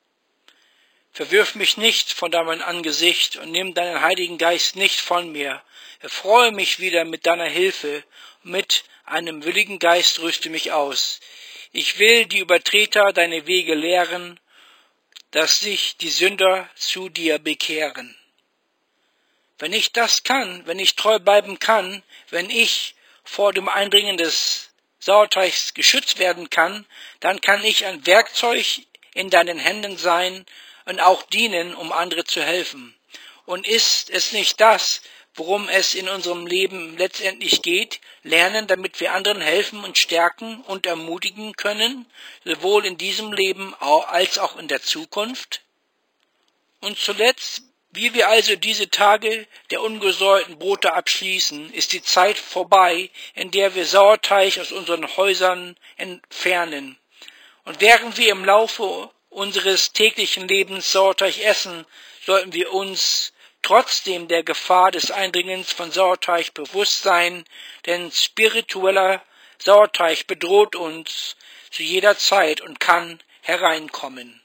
Verwirf mich nicht von deinem Angesicht und nimm deinen Heiligen Geist nicht von mir. Erfreue mich wieder mit deiner Hilfe und mit einem willigen Geist rüste mich aus. Ich will die Übertreter deine Wege lehren, dass sich die Sünder zu dir bekehren. Wenn ich das kann, wenn ich treu bleiben kann, wenn ich vor dem Eindringen des Sauerteigs geschützt werden kann, dann kann ich ein Werkzeug in deinen Händen sein und auch dienen, um andere zu helfen. Und ist es nicht das, worum es in unserem Leben letztendlich geht, lernen, damit wir anderen helfen und stärken und ermutigen können, sowohl in diesem Leben als auch in der Zukunft? Und zuletzt, wie wir also diese Tage der ungesäuerten Brote abschließen, ist die Zeit vorbei, in der wir Sauerteig aus unseren Häusern entfernen. Und während wir im Laufe unseres täglichen Lebens Sauerteig essen, sollten wir uns trotzdem der Gefahr des Eindringens von Sauerteig bewusst sein, denn spiritueller Sauerteig bedroht uns zu jeder Zeit und kann hereinkommen.